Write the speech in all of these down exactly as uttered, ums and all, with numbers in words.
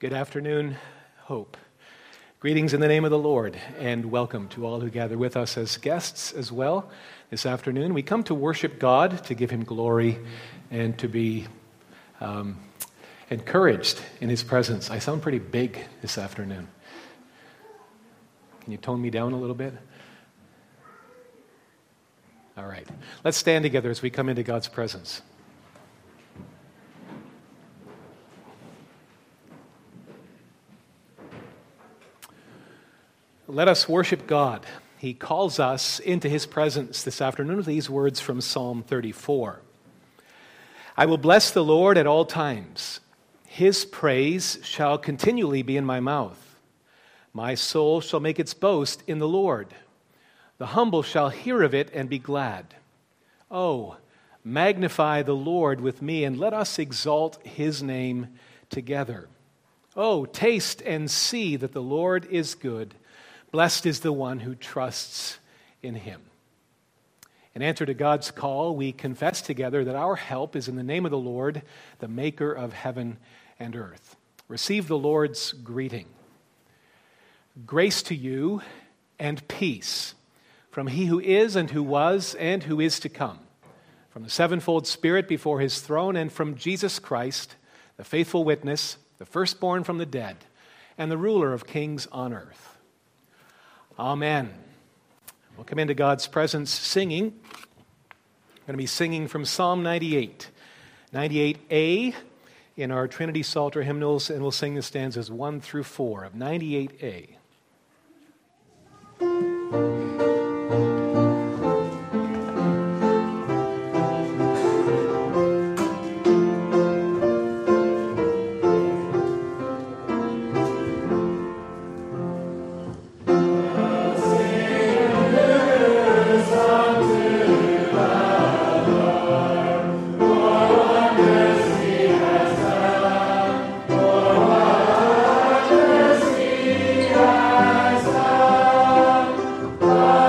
Good afternoon, Hope. Greetings in the name of the Lord, and welcome to all who gather with us as guests as well this afternoon. We come to worship God, to give Him glory, and to be um, encouraged in His presence. I sound pretty big this afternoon. Can you tone me down a little bit? All right. Let's stand together as we come into God's presence. Let us worship God. He calls us into His presence this afternoon with these words from Psalm thirty-four. I will bless the Lord at all times. His praise shall continually be in my mouth. My soul shall make its boast in the Lord. The humble shall hear of it and be glad. Oh, magnify the Lord with me, and let us exalt His name together. Oh, taste and see that the Lord is good. Blessed is the one who trusts in Him. In answer to God's call, we confess together that our help is in the name of the Lord, the maker of heaven and earth. Receive the Lord's greeting. Grace to you and peace from He who is and who was and who is to come, from the sevenfold Spirit before His throne, and from Jesus Christ, the faithful witness, the firstborn from the dead, and the ruler of kings on earth. Amen. We'll come into God's presence singing. We're going to be singing from Psalm ninety-eight. ninety-eight A in our Trinity Psalter hymnals, and we'll sing the stanzas one through four of ninety-eight A. Oh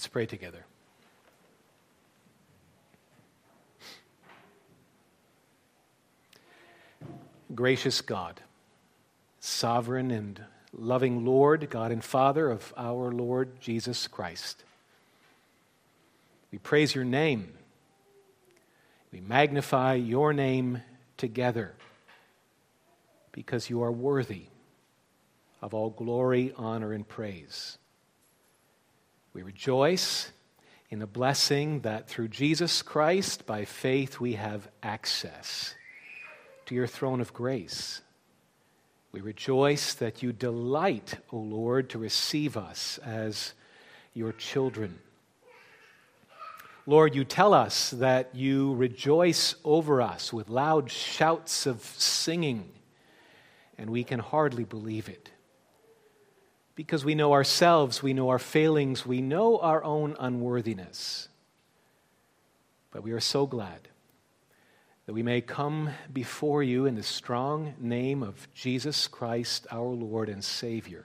Let's pray together. Gracious God, sovereign and loving Lord, God and Father of our Lord Jesus Christ, we praise your name. We magnify your name together because you are worthy of all glory, honor, and praise. We rejoice in the blessing that through Jesus Christ, by faith, we have access to your throne of grace. We rejoice that you delight, O Lord, to receive us as your children. Lord, you tell us that you rejoice over us with loud shouts of singing, and we can hardly believe it. Because we know ourselves, we know our failings, we know our own unworthiness. But we are so glad that we may come before you in the strong name of Jesus Christ, our Lord and Savior.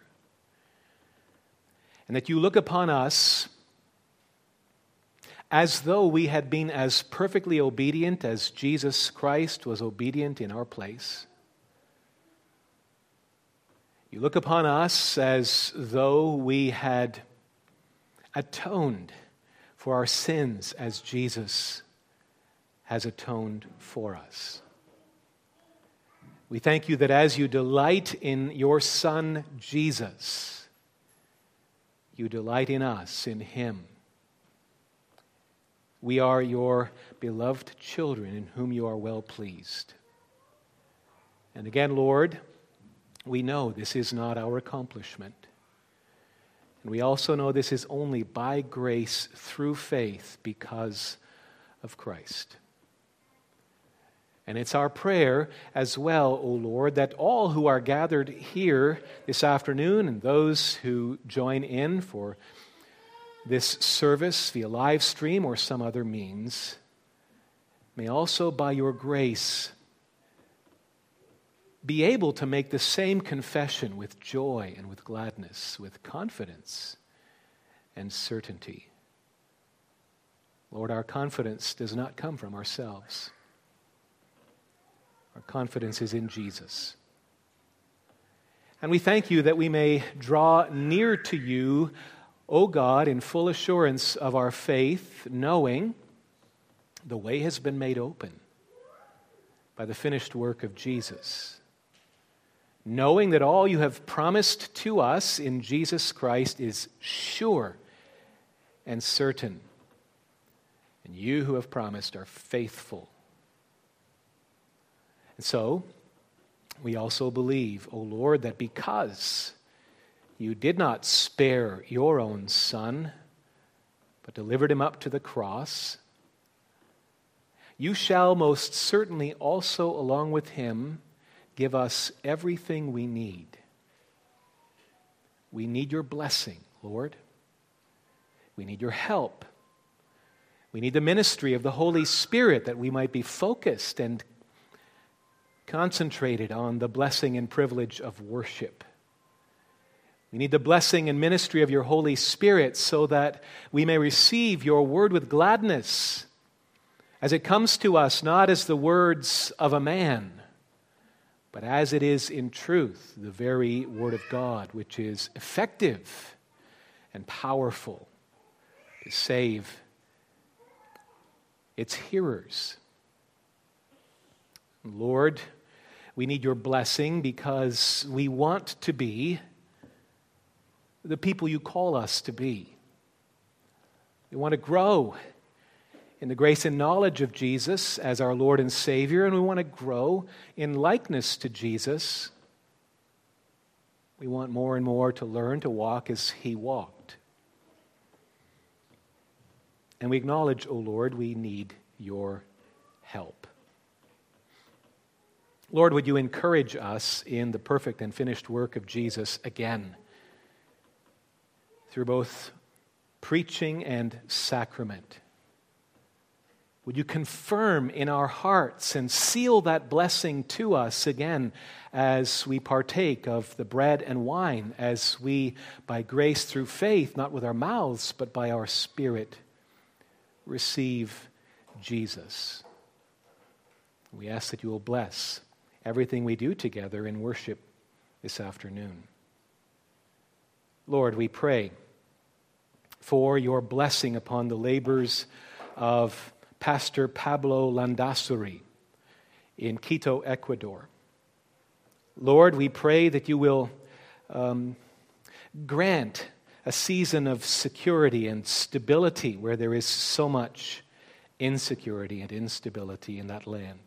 And that you look upon us as though we had been as perfectly obedient as Jesus Christ was obedient in our place. You look upon us as though we had atoned for our sins as Jesus has atoned for us. We thank you that as you delight in your Son, Jesus, you delight in us, in him. We are your beloved children in whom you are well pleased. And again, Lord, we know this is not our accomplishment. And we also know this is only by grace through faith because of Christ. And it's our prayer as well, O Lord, that all who are gathered here this afternoon and those who join in for this service via live stream or some other means may also by your grace be able to make the same confession with joy and with gladness, with confidence and certainty. Lord, our confidence does not come from ourselves. Our confidence is in Jesus. And we thank you that we may draw near to you, O God, in full assurance of our faith, knowing the way has been made open by the finished work of Jesus. Knowing that all you have promised to us in Jesus Christ is sure and certain. And you who have promised are faithful. And so, we also believe, O Lord, that because you did not spare your own Son, but delivered him up to the cross, you shall most certainly also, along with him, give us everything we need. We need your blessing, Lord. We need your help. We need the ministry of the Holy Spirit that we might be focused and concentrated on the blessing and privilege of worship. We need the blessing and ministry of your Holy Spirit so that we may receive your word with gladness as it comes to us, not as the words of a man, but as it is in truth, the very word of God, which is effective and powerful to save its hearers. Lord, we need your blessing because we want to be the people you call us to be. We want to grow in the grace and knowledge of Jesus as our Lord and Savior, and we want to grow in likeness to Jesus. We want more and more to learn to walk as he walked. And we acknowledge, O Lord, we need your help. Lord, would you encourage us in the perfect and finished work of Jesus again, through both preaching and sacrament. Would you confirm in our hearts and seal that blessing to us again as we partake of the bread and wine, as we, by grace through faith, not with our mouths, but by our spirit, receive Jesus. We ask that you will bless everything we do together in worship this afternoon. Lord, we pray for your blessing upon the labors of Pastor Pablo Landazuri in Quito, Ecuador. Lord, we pray that you will um, grant a season of security and stability where there is so much insecurity and instability in that land.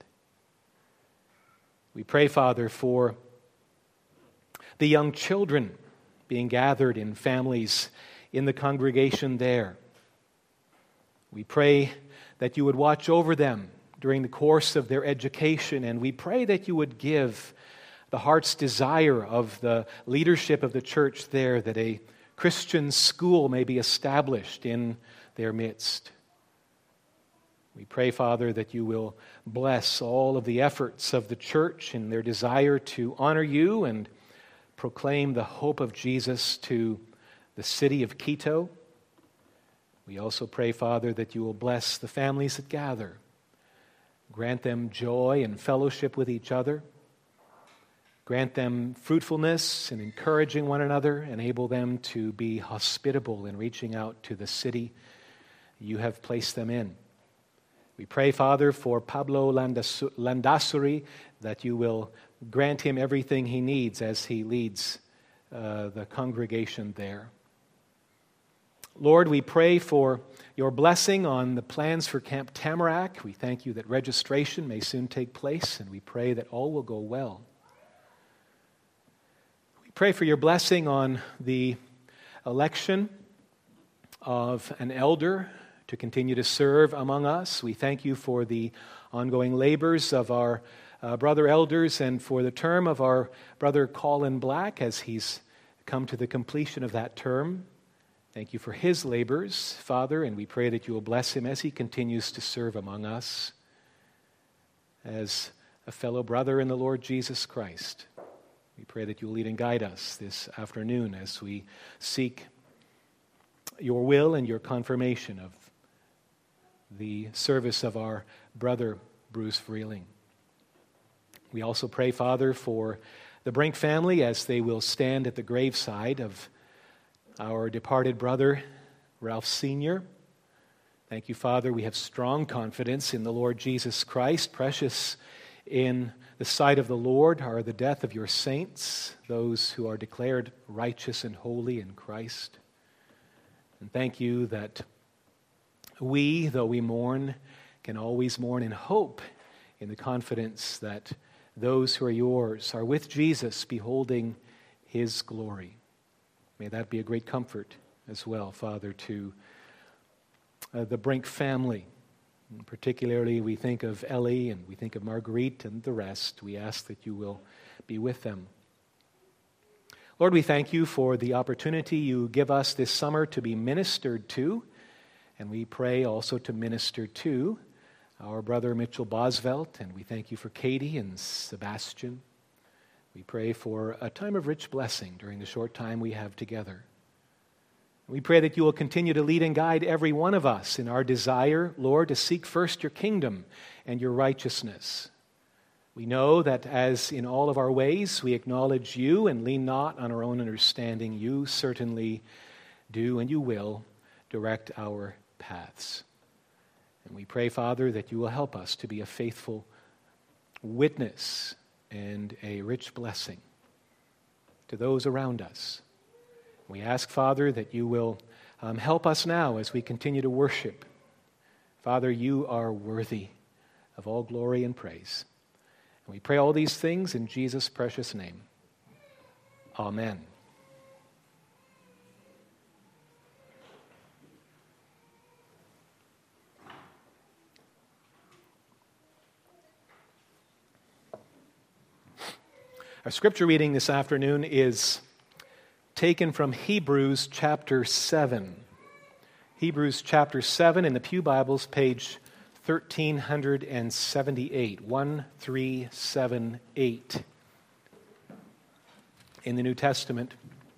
We pray, Father, for the young children being gathered in families in the congregation there. We pray that you would watch over them during the course of their education, and we pray that you would give the heart's desire of the leadership of the church there that a Christian school may be established in their midst. We pray, Father, that you will bless all of the efforts of the church in their desire to honor you and proclaim the hope of Jesus to the city of Quito. We also pray, Father, that you will bless the families that gather. Grant them joy and fellowship with each other. Grant them fruitfulness in encouraging one another. Enable them to be hospitable in reaching out to the city you have placed them in. We pray, Father, for Pablo Landazuri, that you will grant him everything he needs as he leads uh, the congregation there. Lord, we pray for your blessing on the plans for Camp Tamarack. We thank you that registration may soon take place, and we pray that all will go well. We pray for your blessing on the election of an elder to continue to serve among us. We thank you for the ongoing labors of our uh, brother elders and for the term of our brother Colin Black as he's come to the completion of that term. Thank you for his labors, Father, and we pray that you will bless him as he continues to serve among us as a fellow brother in the Lord Jesus Christ. We pray that you will lead and guide us this afternoon as we seek your will and your confirmation of the service of our brother Bruce Vreeling. We also pray, Father, for the Brink family as they will stand at the graveside of our departed brother, Ralph Senior Thank you, Father. We have strong confidence in the Lord Jesus Christ. Precious in the sight of the Lord are the death of your saints, those who are declared righteous and holy in Christ. And thank you that we, though we mourn, can always mourn in hope, in the confidence that those who are yours are with Jesus, beholding his glory. May that be a great comfort as well, Father, to uh, the Brink family. And particularly, we think of Ellie and we think of Marguerite and the rest. We ask that you will be with them. Lord, we thank you for the opportunity you give us this summer to be ministered to. And we pray also to minister to our brother Mitchell Bosvelt, and we thank you for Katie and Sebastian. We pray for a time of rich blessing during the short time we have together. We pray that you will continue to lead and guide every one of us in our desire, Lord, to seek first your kingdom and your righteousness. We know that as in all of our ways we acknowledge you and lean not on our own understanding, you certainly do and you will direct our paths. And we pray, Father, that you will help us to be a faithful witness and a rich blessing to those around us. We ask, Father, that you will um, help us now as we continue to worship. Father, you are worthy of all glory and praise. And we pray all these things in Jesus' precious name. Amen. Our scripture reading this afternoon is taken from Hebrews chapter seven. Hebrews chapter seven in the Pew Bibles, page thirteen seventy-eight, one three seven eight in the New Testament.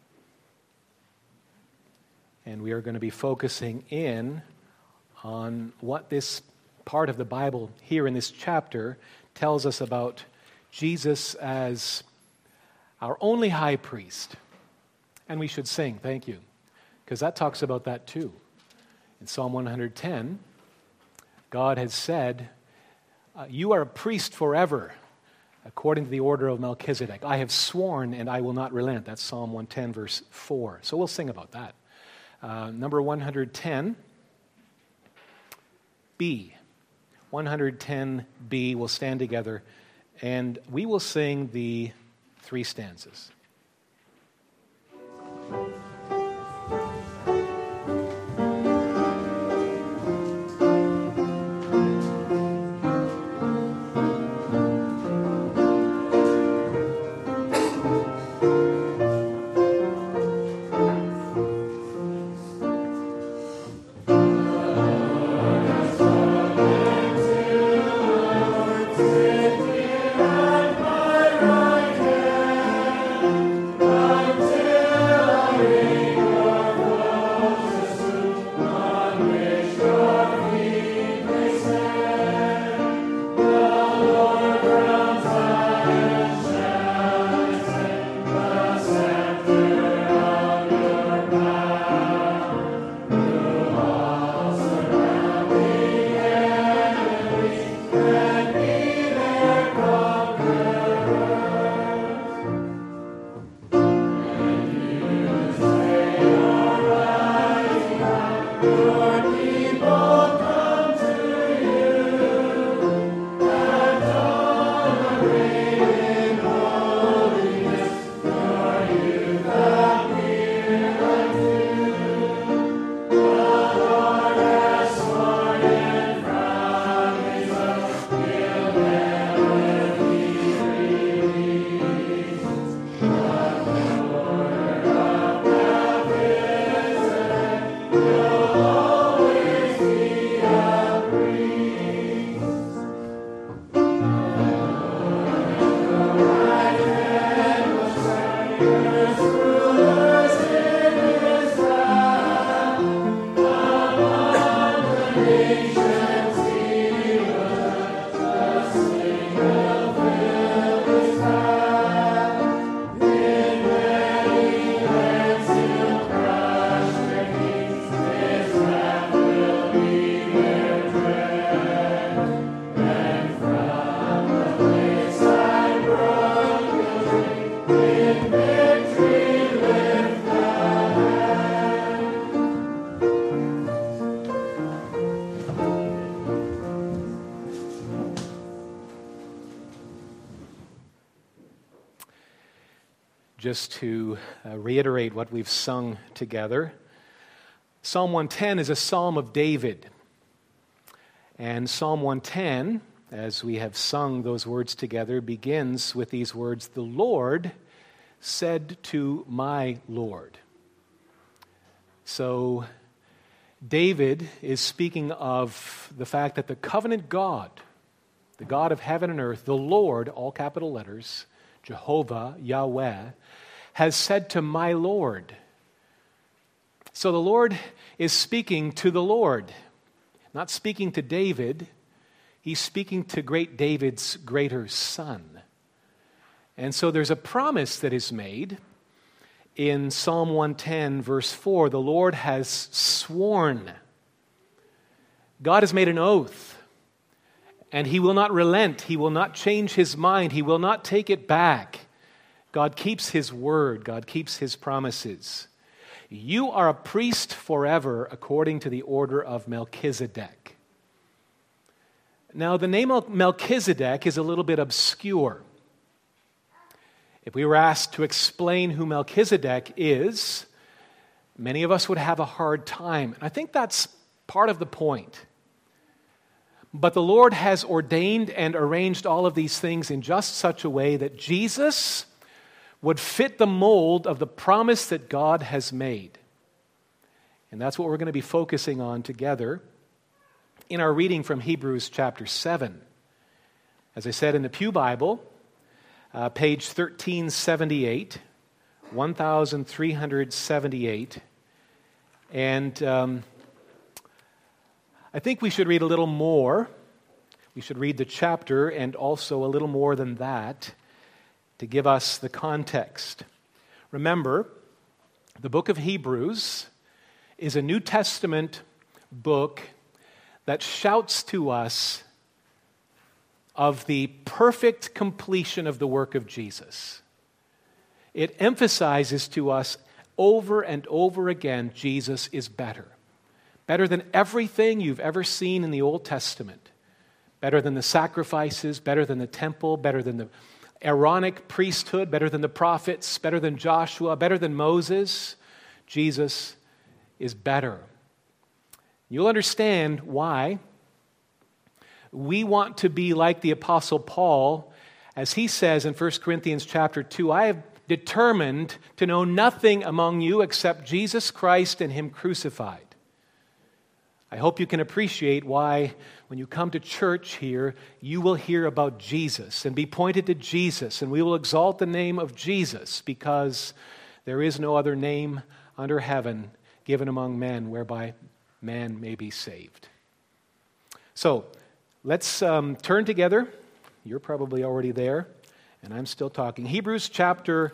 And we are going to be focusing in on what this part of the Bible here in this chapter tells us about Jesus as our only high priest. And we should sing, thank you, because that talks about that too. In Psalm one ten, God has said, uh, you are a priest forever, according to the order of Melchizedek. I have sworn and I will not relent. That's Psalm one ten, verse four. So we'll sing about that. Uh, number one ten, B. one ten B, we'll stand together and we will sing the three stanzas. Just to uh, reiterate what we've sung together, Psalm one ten is a psalm of David. And Psalm one ten, as we have sung those words together, begins with these words, "The Lord said to my Lord." So David is speaking of the fact that the covenant God, the God of heaven and earth, the Lord, all capital letters, Jehovah, Yahweh, has said to my Lord. So the Lord is speaking to the Lord, not speaking to David. He's speaking to great David's greater son. And so there's a promise that is made in Psalm one ten, verse four. The Lord has sworn. God has made an oath. And he will not relent. He will not change his mind. He will not take it back. God keeps his word. God keeps his promises. You are a priest forever according to the order of Melchizedek. Now, the name of Melchizedek is a little bit obscure. If we were asked to explain who Melchizedek is, many of us would have a hard time. And I think that's part of the point. But the Lord has ordained and arranged all of these things in just such a way that Jesus would fit the mold of the promise that God has made. And that's what we're going to be focusing on together in our reading from Hebrews chapter seven. As I said, in the Pew Bible, uh, page thirteen seventy-eight, thirteen seventy-eight, and um, I think we should read a little more. We should read the chapter and also a little more than that to give us the context. Remember, the book of Hebrews is a New Testament book that shouts to us of the perfect completion of the work of Jesus. It emphasizes to us over and over again, Jesus is better. Better than everything you've ever seen in the Old Testament. Better than the sacrifices, better than the temple, better than the Aaronic priesthood, better than the prophets, better than Joshua, better than Moses. Jesus is better. You'll understand why we want to be like the Apostle Paul, as he says in First Corinthians chapter two, I have determined to know nothing among you except Jesus Christ and Him crucified. I hope you can appreciate why when you come to church here, you will hear about Jesus and be pointed to Jesus, and we will exalt the name of Jesus because there is no other name under heaven given among men whereby man may be saved. So, let's um, turn together. You're probably already there, and I'm still talking. Hebrews chapter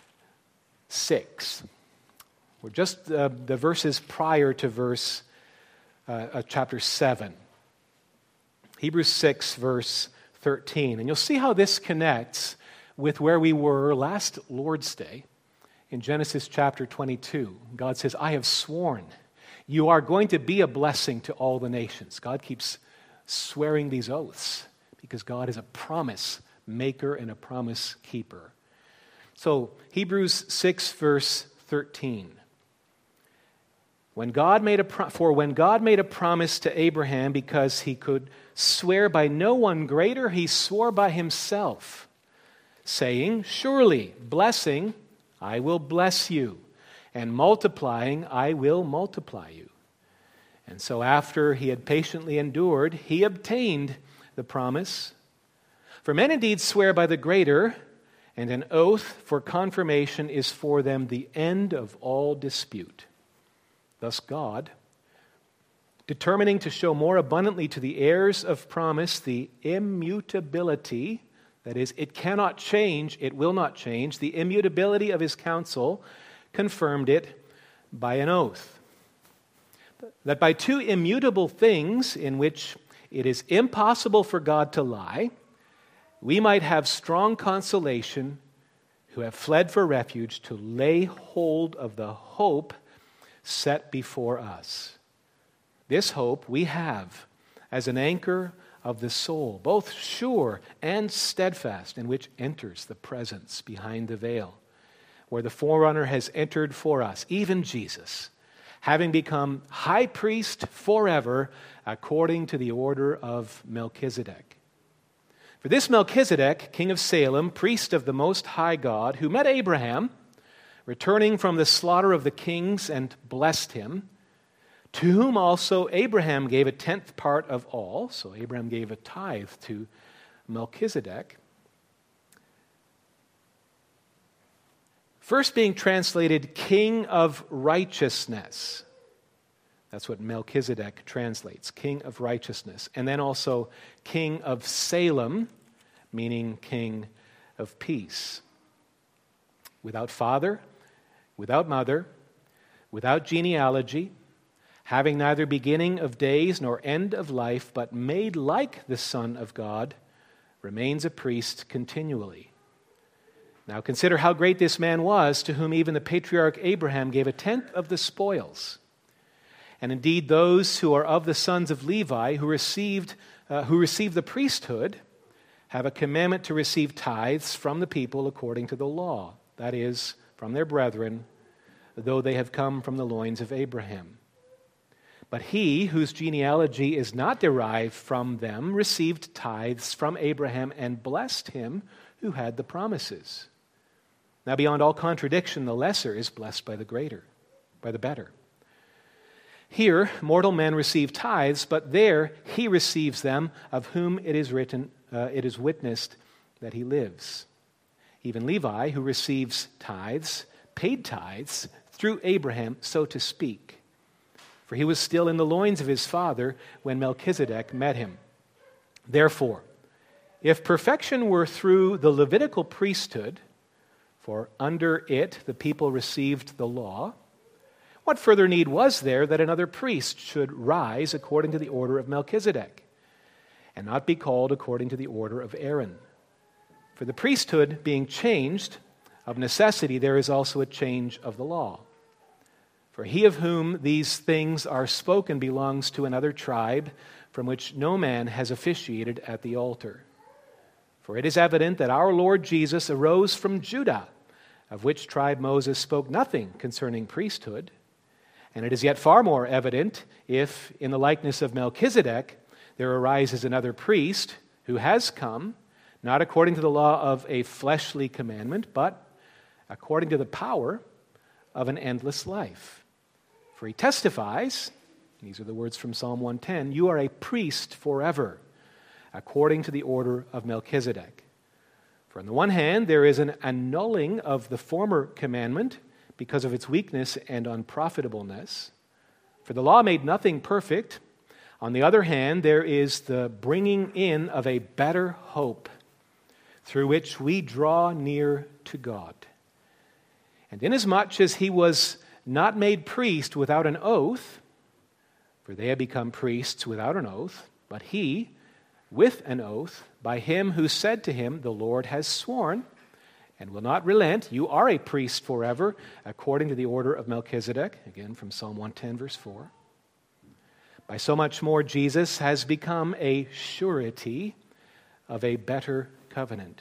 six. We're just uh, the verses prior to verse Uh, uh, chapter seven. Hebrews six, verse thirteen. And you'll see how this connects with where we were last Lord's Day in Genesis chapter twenty-two. God says, I have sworn you are going to be a blessing to all the nations. God keeps swearing these oaths because God is a promise maker and a promise keeper. So, Hebrews six, verse thirteen. When God made a pro- for when God made a promise to Abraham because he could swear by no one greater, he swore by himself, saying, surely, blessing, I will bless you, and multiplying, I will multiply you. And so after he had patiently endured, he obtained the promise. For men indeed swear by the greater, and an oath for confirmation is for them the end of all dispute. Thus God, determining to show more abundantly to the heirs of promise the immutability, that is, it cannot change, it will not change, the immutability of his counsel, confirmed it by an oath. That by two immutable things in which it is impossible for God to lie, we might have strong consolation who have fled for refuge to lay hold of the hope set before us. This hope we have as an anchor of the soul, both sure and steadfast, in which enters the presence behind the veil, where the forerunner has entered for us, even Jesus, having become high priest forever according to the order of Melchizedek. For this Melchizedek, king of Salem, priest of the Most High God, who met Abraham, returning from the slaughter of the kings, and blessed him, to whom also Abraham gave a tenth part of all. So Abraham gave a tithe to Melchizedek. First being translated King of Righteousness. That's what Melchizedek translates, King of Righteousness. And then also King of Salem, meaning King of Peace. Without father, without mother, without genealogy, having neither beginning of days nor end of life, but made like the Son of God, remains a priest continually. Now consider how great this man was, to whom even the patriarch Abraham gave a tenth of the spoils. And indeed, those who are of the sons of Levi, who received, uh, who received the priesthood, have a commandment to receive tithes from the people according to the law, that is, from their brethren, though they have come from the loins of Abraham. But he, whose genealogy is not derived from them, received tithes from Abraham and blessed him who had the promises. Now, beyond all contradiction, the lesser is blessed by the greater, by the better. Here, mortal men receive tithes, but there he receives them of whom it is written, uh, it is witnessed that he lives. Even Levi, who receives tithes, paid tithes through Abraham, so to speak. For he was still in the loins of his father when Melchizedek met him. Therefore, if perfection were through the Levitical priesthood, for under it the people received the law, what further need was there that another priest should rise according to the order of Melchizedek, and not be called according to the order of Aaron? For the priesthood being changed, of necessity there is also a change of the law. For he of whom these things are spoken belongs to another tribe, from which no man has officiated at the altar. For it is evident that our Lord Jesus arose from Judah, of which tribe Moses spoke nothing concerning priesthood. And it is yet far more evident if, in the likeness of Melchizedek, there arises another priest who has come, not according to the law of a fleshly commandment, but according to the power of an endless life. For he testifies, these are the words from Psalm one ten, "You are a priest forever, according to the order of Melchizedek." For on the one hand, there is an annulling of the former commandment because of its weakness and unprofitableness. For the law made nothing perfect. On the other hand, there is the bringing in of a better hope, through which we draw near to God. And inasmuch as he was not made priest without an oath, for they had become priests without an oath, but he, with an oath, by him who said to him, "The Lord has sworn, and will not relent, you are a priest forever, according to the order of Melchizedek." Again, from Psalm one ten, verse four. By so much more, Jesus has become a surety of a better covenant.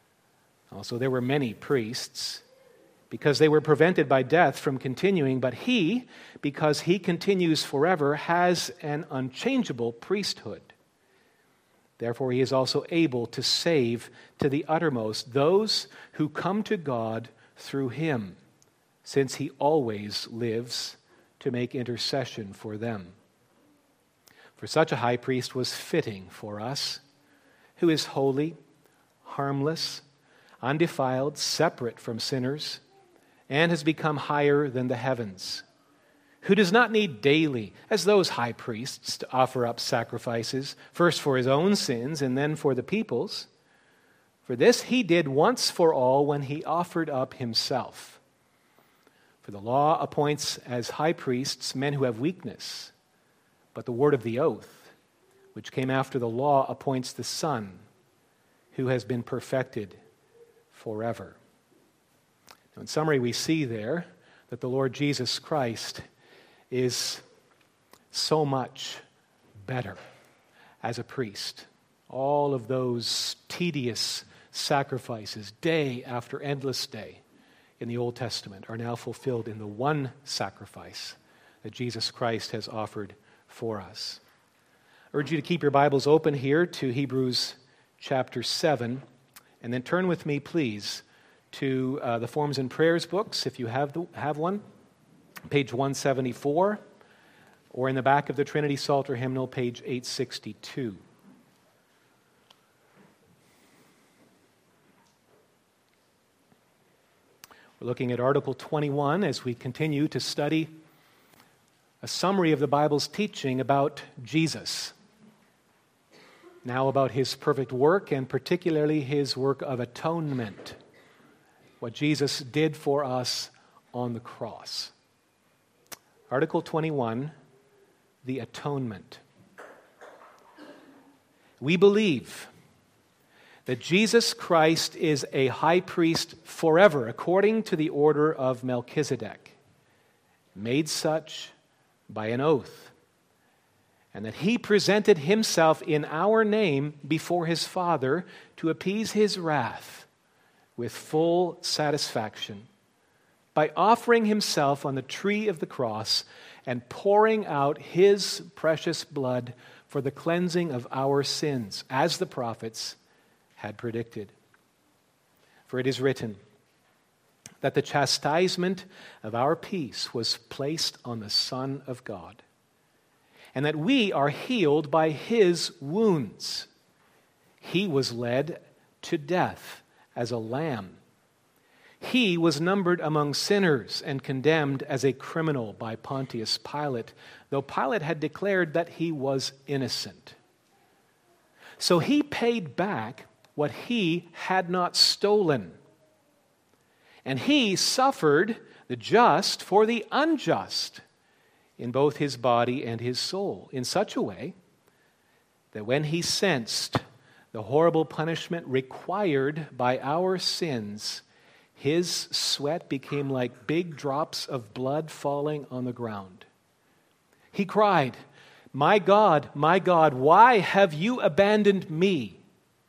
Also, there were many priests, because they were prevented by death from continuing, but he, because he continues forever, has an unchangeable priesthood. Therefore, he is also able to save to the uttermost those who come to God through him, since he always lives to make intercession for them. For such a high priest was fitting for us, who is holy, harmless, undefiled, separate from sinners, and has become higher than the heavens, who does not need daily, as those high priests, to offer up sacrifices, first for his own sins and then for the people's. For this he did once for all when he offered up himself. For the law appoints as high priests men who have weakness, but the word of the oath, which came after the law, appoints the Son, who has been perfected forever. Now, in summary, we see there that the Lord Jesus Christ is so much better as a priest. All of those tedious sacrifices, day after endless day, in the Old Testament are now fulfilled in the one sacrifice that Jesus Christ has offered for us. I urge you to keep your Bibles open here to Hebrews chapter seven, and then turn with me, please, to uh, the Forms and Prayers books, if you have the, have one. Page one seventy-four, or in the back of the Trinity Psalter hymnal, page eight sixty-two. We're looking at Article twenty-one as we continue to study a summary of the Bible's teaching about Jesus. Now about his perfect work, and particularly his work of atonement, what Jesus did for us on the cross. Article twenty-one, the atonement. We believe that Jesus Christ is a high priest forever, according to the order of Melchizedek, made such by an oath, and that he presented himself in our name before his Father to appease his wrath with full satisfaction, by offering himself on the tree of the cross and pouring out his precious blood for the cleansing of our sins, as the prophets had predicted. For it is written that the chastisement of our peace was placed on the Son of God, and that we are healed by his wounds. He was led to death as a lamb. He was numbered among sinners and condemned as a criminal by Pontius Pilate, though Pilate had declared that he was innocent. So he paid back what he had not stolen. And he suffered the just for the unjust in both his body and his soul, in such a way that when he sensed the horrible punishment required by our sins, his sweat became like big drops of blood falling on the ground. He cried, "My God, my God, why have you abandoned me?"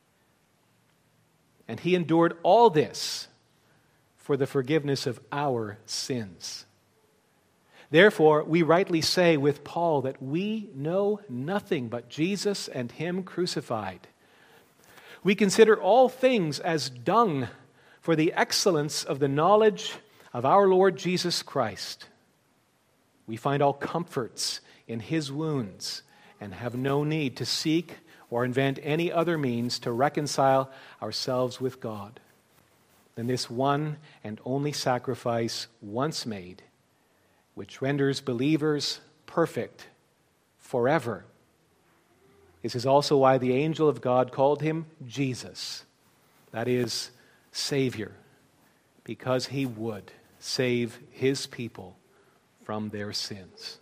And he endured all this for the forgiveness of our sins. Therefore, we rightly say with Paul that we know nothing but Jesus and him crucified. We consider all things as dung for the excellence of the knowledge of our Lord Jesus Christ. We find all comforts in his wounds and have no need to seek or invent any other means to reconcile ourselves with God than this one and only sacrifice once made, which renders believers perfect forever. This is also why the angel of God called him Jesus, that is, Savior, because he would save his people from their sins.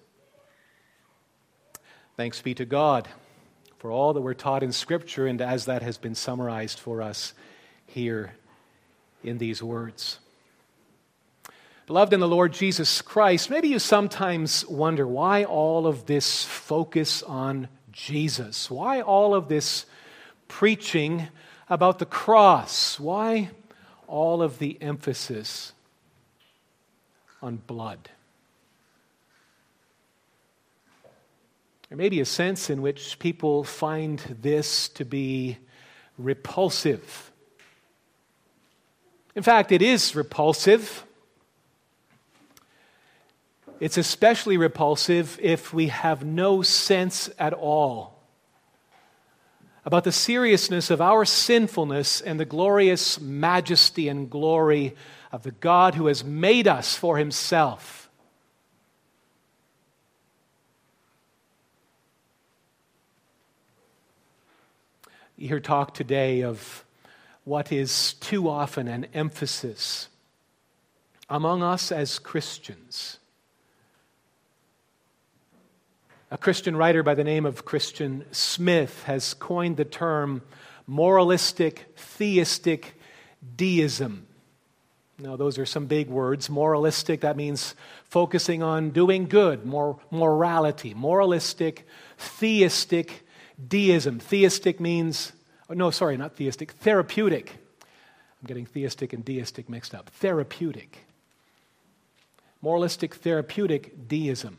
Thanks be to God for all that we're taught in Scripture, and as that has been summarized for us here in these words. Beloved in the Lord Jesus Christ, maybe you sometimes wonder why all of this focus on Jesus? Why all of this preaching about the cross? Why all of the emphasis on blood? There may be a sense in which people find this to be repulsive. In fact, it is repulsive. It's especially repulsive if we have no sense at all about the seriousness of our sinfulness and the glorious majesty and glory of the God who has made us for himself. You hear talk today of what is too often an emphasis among us as Christians. A Christian writer by the name of Christian Smith has coined the term moralistic, theistic deism. Now, those are some big words. Moralistic, that means focusing on doing good, more morality. Moralistic, theistic deism. Theistic means, oh, no, sorry, not theistic, therapeutic. I'm getting theistic and deistic mixed up. Therapeutic. Moralistic, therapeutic deism.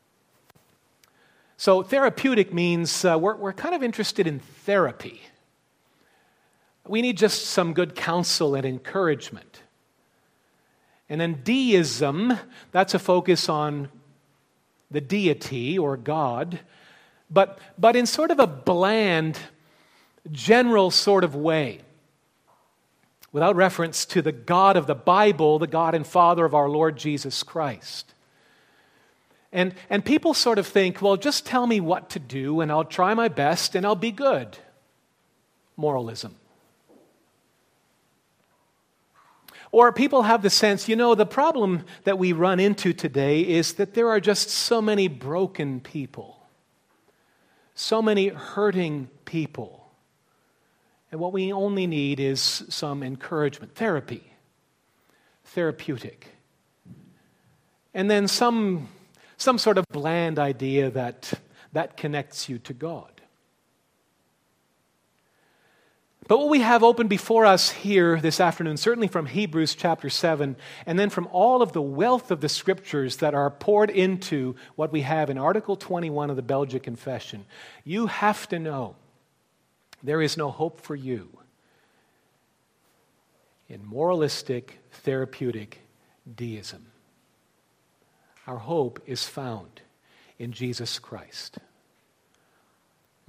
So therapeutic means uh, we're, we're kind of interested in therapy. We need just some good counsel and encouragement. And then deism, that's a focus on the deity or God, but, but in sort of a bland, general sort of way, without reference to the God of the Bible, the God and Father of our Lord Jesus Christ. And, and people sort of think, well, just tell me what to do and I'll try my best and I'll be good. Moralism. Or people have the sense, you know, the problem that we run into today is that there are just so many broken people, so many hurting people. And what we only need is some encouragement, therapy, therapeutic. And then some... Some sort of bland idea that that connects you to God. But what we have open before us here this afternoon, certainly from Hebrews chapter seven, and then from all of the wealth of the Scriptures that are poured into what we have in Article twenty-one of the Belgic Confession, you have to know there is no hope for you in moralistic, therapeutic deism. Our hope is found in Jesus Christ.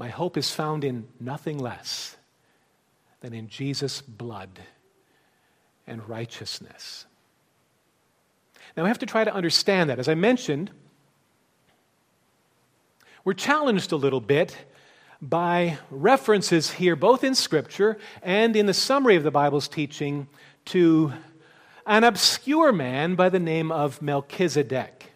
My hope is found in nothing less than in Jesus' blood and righteousness. Now, we have to try to understand that. As I mentioned, we're challenged a little bit by references here, both in Scripture and in the summary of the Bible's teaching, to an obscure man by the name of Melchizedek.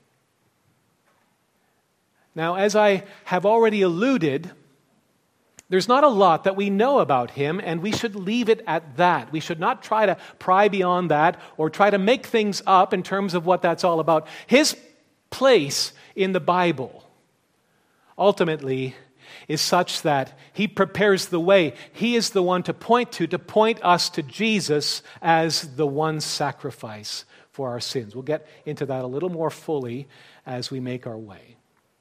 Now, as I have already alluded, there's not a lot that we know about him, and we should leave it at that. We should not try to pry beyond that or try to make things up in terms of what that's all about. His place in the Bible ultimately is such that he prepares the way. He is the one to point to, to point us to Jesus as the one sacrifice for our sins. We'll get into that a little more fully as we make our way.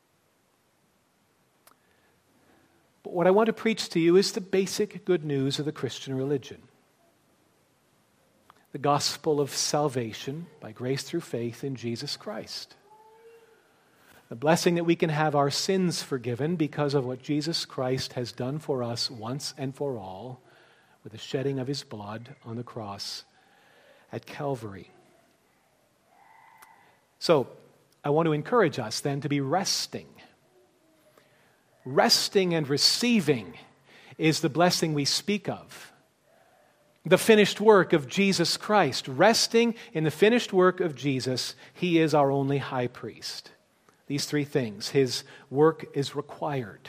But what I want to preach to you is the basic good news of the Christian religion. The gospel of salvation by grace through faith in Jesus Christ. The blessing that we can have our sins forgiven because of what Jesus Christ has done for us once and for all with the shedding of his blood on the cross at Calvary. So, I want to encourage us then to be resting. Resting and receiving is the blessing we speak of. The finished work of Jesus Christ. Resting in the finished work of Jesus, he is our only high priest. These three things. His work is required.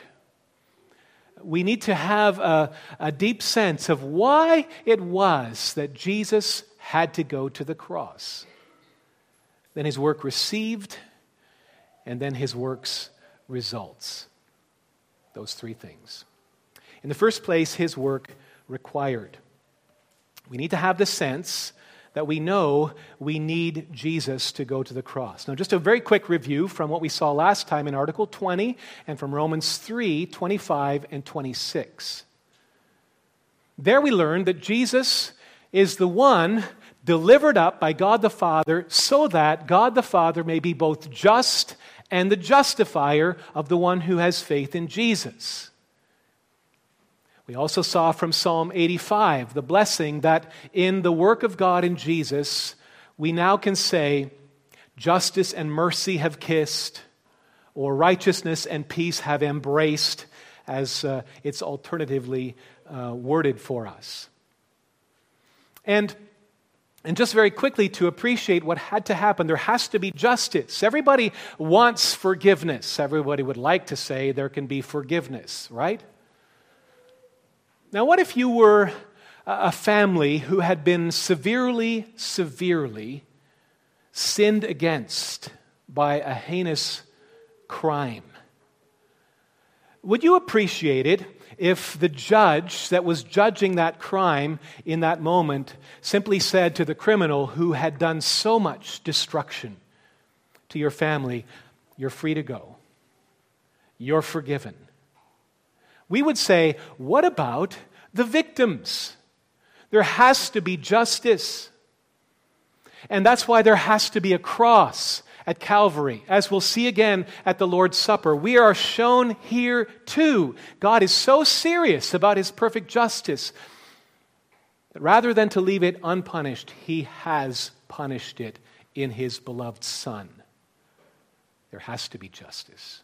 We need to have a, a deep sense of why it was that Jesus had to go to the cross. Then his work received, and then his work's results. Those three things. In the first place, his work required. We need to have the sense that we know we need Jesus to go to the cross. Now, just a very quick review from what we saw last time in Article twenty and from Romans three, twenty-five and twenty-six. There we learned that Jesus is the one delivered up by God the Father so that God the Father may be both just and the justifier of the one who has faith in Jesus. We also saw from Psalm eighty-five the blessing that in the work of God in Jesus, we now can say, justice and mercy have kissed, or righteousness and peace have embraced, as uh, it's alternatively uh, worded for us. And And just very quickly, to appreciate what had to happen, there has to be justice. Everybody wants forgiveness. Everybody would like to say there can be forgiveness, right? Now, what if you were a family who had been severely, severely sinned against by a heinous crime? Would you appreciate it if the judge that was judging that crime in that moment simply said to the criminal who had done so much destruction to your family, you're free to go. You're forgiven. We would say, what about the victims? There has to be justice. And that's why there has to be a cross at Calvary. As we'll see again at the Lord's Supper, we are shown here too. God is so serious about his perfect justice that rather than to leave it unpunished, he has punished it in his beloved Son. There has to be justice.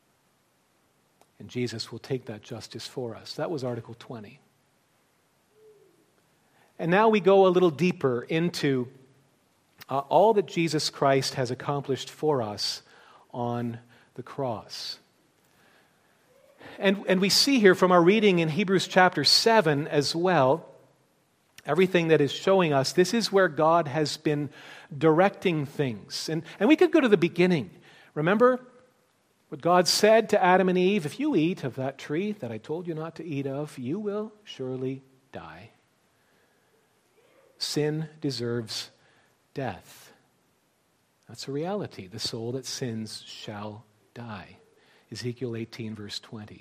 And Jesus will take that justice for us. That was Article twenty. And now we go a little deeper into uh, all that Jesus Christ has accomplished for us on the cross. And, and we see here from our reading in Hebrews chapter seven as well, everything that is showing us, this is where God has been directing things. And, and we could go to the beginning. Remember what God said to Adam and Eve, if you eat of that tree that I told you not to eat of, you will surely die. Sin deserves death. That's a reality. The soul that sins shall die. Ezekiel eighteen, verse twenty.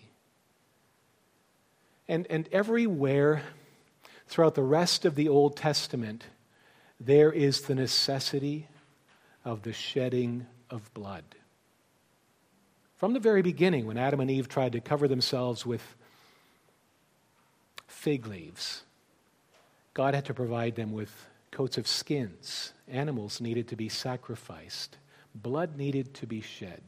And, and everywhere throughout the rest of the Old Testament, there is the necessity of the shedding of blood. From the very beginning, when Adam and Eve tried to cover themselves with fig leaves, God had to provide them with coats of skins. Animals needed to be sacrificed. Blood needed to be shed.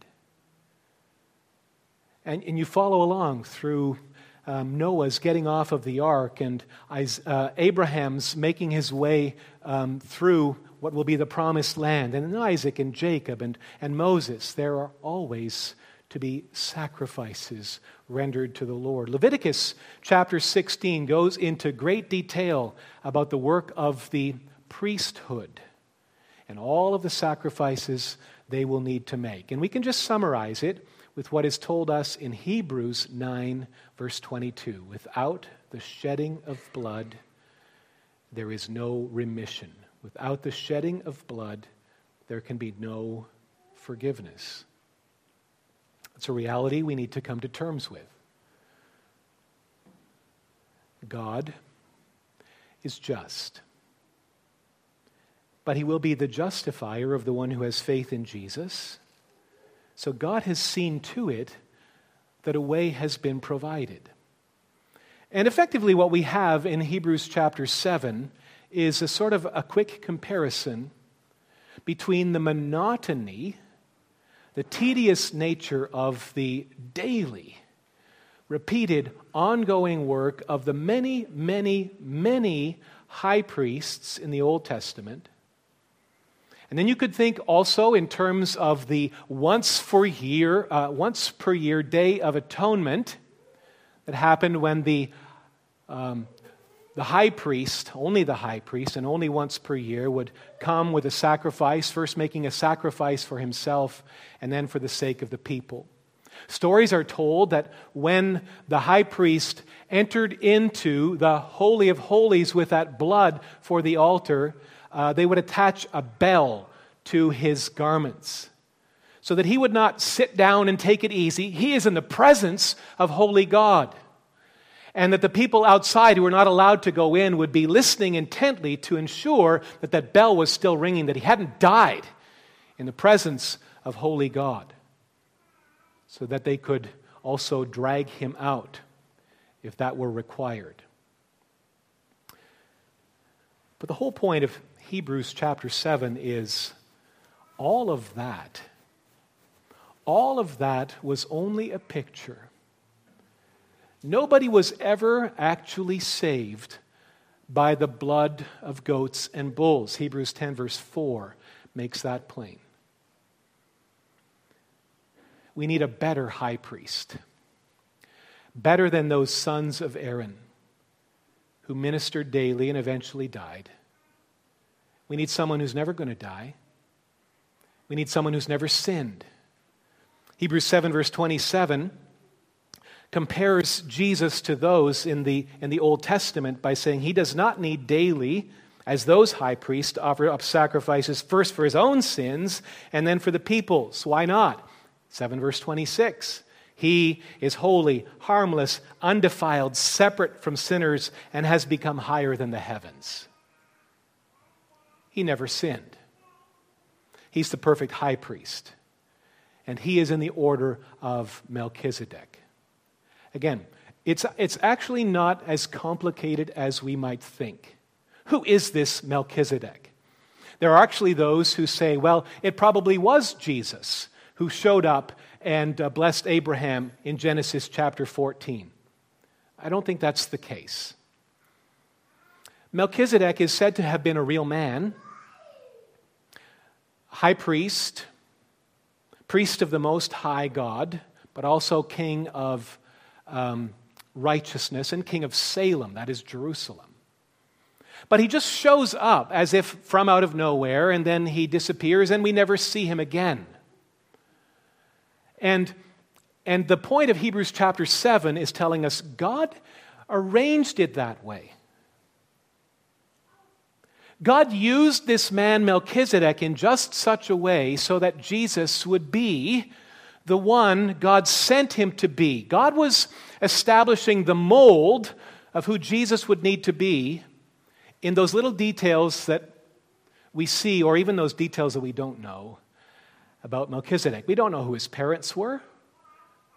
And, and you follow along through um, Noah's getting off of the ark and uh, Abraham's making his way um, through what will be the promised land. And in Isaac and Jacob and, and Moses, there are always to be sacrifices rendered to the Lord. Leviticus chapter sixteen goes into great detail about the work of the priesthood and all of the sacrifices they will need to make. And we can just summarize it with what is told us in Hebrews nine, verse twenty-two. Without the shedding of blood, there is no remission. Without the shedding of blood, there can be no forgiveness. It's a reality we need to come to terms with. God is just, but he will be the justifier of the one who has faith in Jesus. So God has seen to it that a way has been provided. And effectively what we have in Hebrews chapter seven is a sort of a quick comparison between the monotony, the tedious nature of the daily, repeated, ongoing work of the many, many, many high priests in the Old Testament. And then you could think also in terms of the once for year, uh, once per year Day of Atonement that happened when the um, the high priest, only the high priest, and only once per year would come with a sacrifice, first making a sacrifice for himself and then for the sake of the people. Stories are told that when the high priest entered into the Holy of Holies with that blood for the altar, uh, they would attach a bell to his garments so that he would not sit down and take it easy. He is in the presence of holy God. And that the people outside who were not allowed to go in would be listening intently to ensure that that bell was still ringing, that he hadn't died in the presence of holy God, so that they could also drag him out if that were required. But the whole point of Hebrews chapter seven is all of that, all of that was only a picture. Nobody was ever actually saved by the blood of goats and bulls. Hebrews ten verse four makes that plain. We need a better high priest, better than those sons of Aaron who ministered daily and eventually died. We need someone who's never going to die. We need someone who's never sinned. Hebrews seven verse twenty-seven compares Jesus to those in the, in the Old Testament by saying he does not need daily, as those high priests, to offer up sacrifices first for his own sins and then for the people's. Why not? seven verse twenty-six. He is holy, harmless, undefiled, separate from sinners, and has become higher than the heavens. He never sinned. He's the perfect high priest. And he is in the order of Melchizedek. Again, it's, it's actually not as complicated as we might think. Who is this Melchizedek? There are actually those who say, well, it probably was Jesus who showed up and uh, blessed Abraham in Genesis chapter fourteen. I don't think that's the case. Melchizedek is said to have been a real man, high priest, priest of the Most High God, but also king of Um, righteousness and king of Salem, that is Jerusalem. But he just shows up as if from out of nowhere, and then he disappears and we never see him again. And, and the point of Hebrews chapter seven is telling us God arranged it that way. God used this man Melchizedek in just such a way so that Jesus would be the one God sent him to be. God was establishing the mold of who Jesus would need to be in those little details that we see, or even those details that we don't know about Melchizedek. We don't know who his parents were.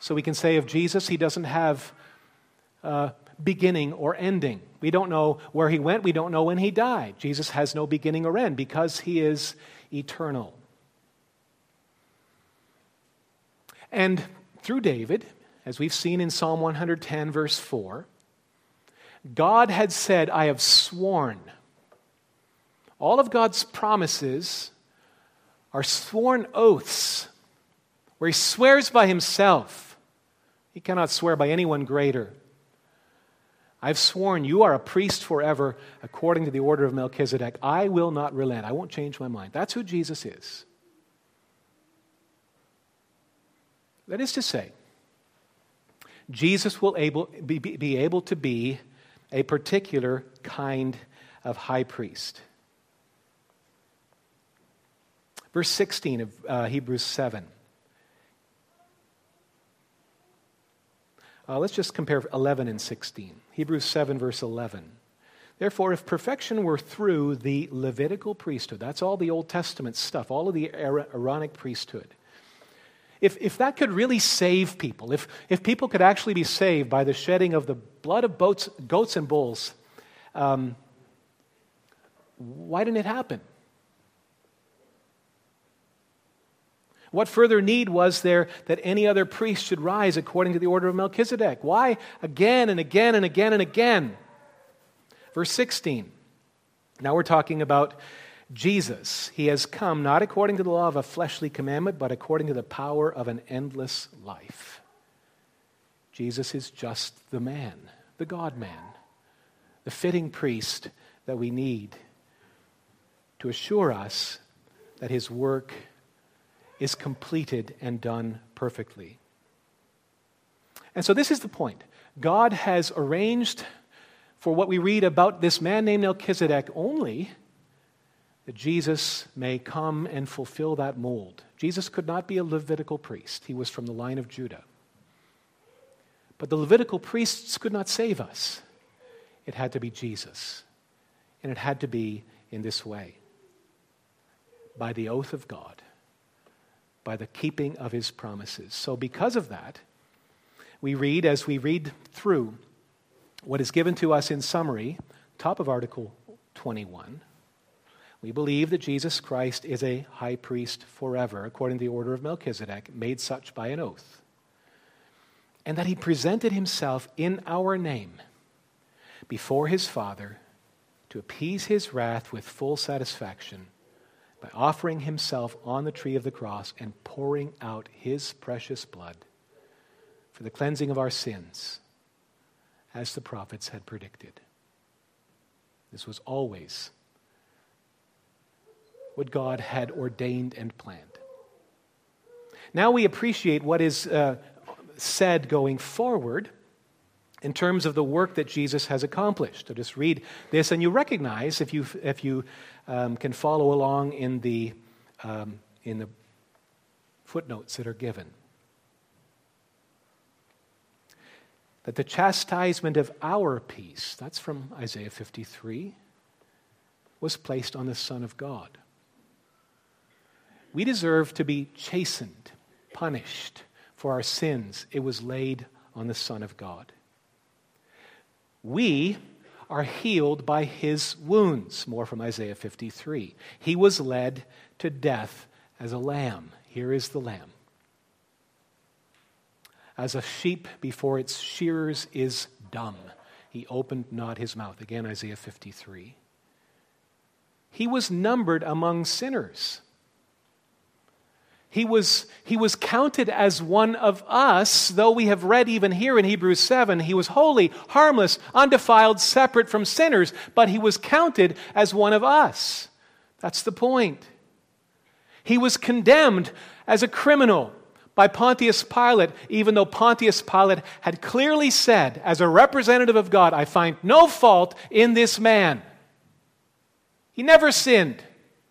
So we can say of Jesus, he doesn't have uh, beginning or ending. We don't know where he went. We don't know when he died. Jesus has no beginning or end because he is eternal. And through David, as we've seen in Psalm one hundred ten, verse four, God had said, I have sworn. All of God's promises are sworn oaths where he swears by himself. He cannot swear by anyone greater. I've sworn you are a priest forever according to the order of Melchizedek. I will not relent. I won't change my mind. That's who Jesus is. That is to say, Jesus will able, be, be able to be a particular kind of high priest. Verse sixteen of uh, Hebrews seven. Uh, let's just compare eleven and sixteen. Hebrews seven, verse eleven. Therefore, if perfection were through the Levitical priesthood, that's all the Old Testament stuff, all of the Aaronic priesthood. If, if that could really save people, if, if people could actually be saved by the shedding of the blood of boats, goats and bulls, um, why didn't it happen? What further need was there that any other priest should rise according to the order of Melchizedek? Why again and again and again and again? Verse sixteen. Now we're talking about Jesus. He has come not according to the law of a fleshly commandment, but according to the power of an endless life. Jesus is just the man, the God-man, the fitting priest that we need to assure us that his work is completed and done perfectly. And so this is the point. God has arranged for what we read about this man named Melchizedek only that Jesus may come and fulfill that mold. Jesus could not be a Levitical priest. He was from the line of Judah. But the Levitical priests could not save us. It had to be Jesus. And it had to be in this way. By the oath of God. By the keeping of his promises. So because of that, we read, as we read through what is given to us in summary, top of Article twenty-one, we believe that Jesus Christ is a high priest forever, according to the order of Melchizedek, made such by an oath. And that he presented himself in our name before his Father to appease his wrath with full satisfaction by offering himself on the tree of the cross and pouring out his precious blood for the cleansing of our sins, as the prophets had predicted. This was always what God had ordained and planned. Now we appreciate what is uh, said going forward in terms of the work that Jesus has accomplished. So just read this, and you recognize, if you if you um, can follow along in the um, in the footnotes that are given, that the chastisement of our peace, that's from Isaiah fifty-three, was placed on the Son of God. We deserve to be chastened, punished for our sins. It was laid on the Son of God. We are healed by his wounds, more from Isaiah fifty-three. He was led to death as a lamb. Here is the lamb. As a sheep before its shearers is dumb, he opened not his mouth. Again, Isaiah fifty-three. He was numbered among sinners. He was, he was counted as one of us, though we have read even here in Hebrews seven, he was holy, harmless, undefiled, separate from sinners, but he was counted as one of us. That's the point. He was condemned as a criminal by Pontius Pilate, even though Pontius Pilate had clearly said, as a representative of God, I find no fault in this man. He never sinned.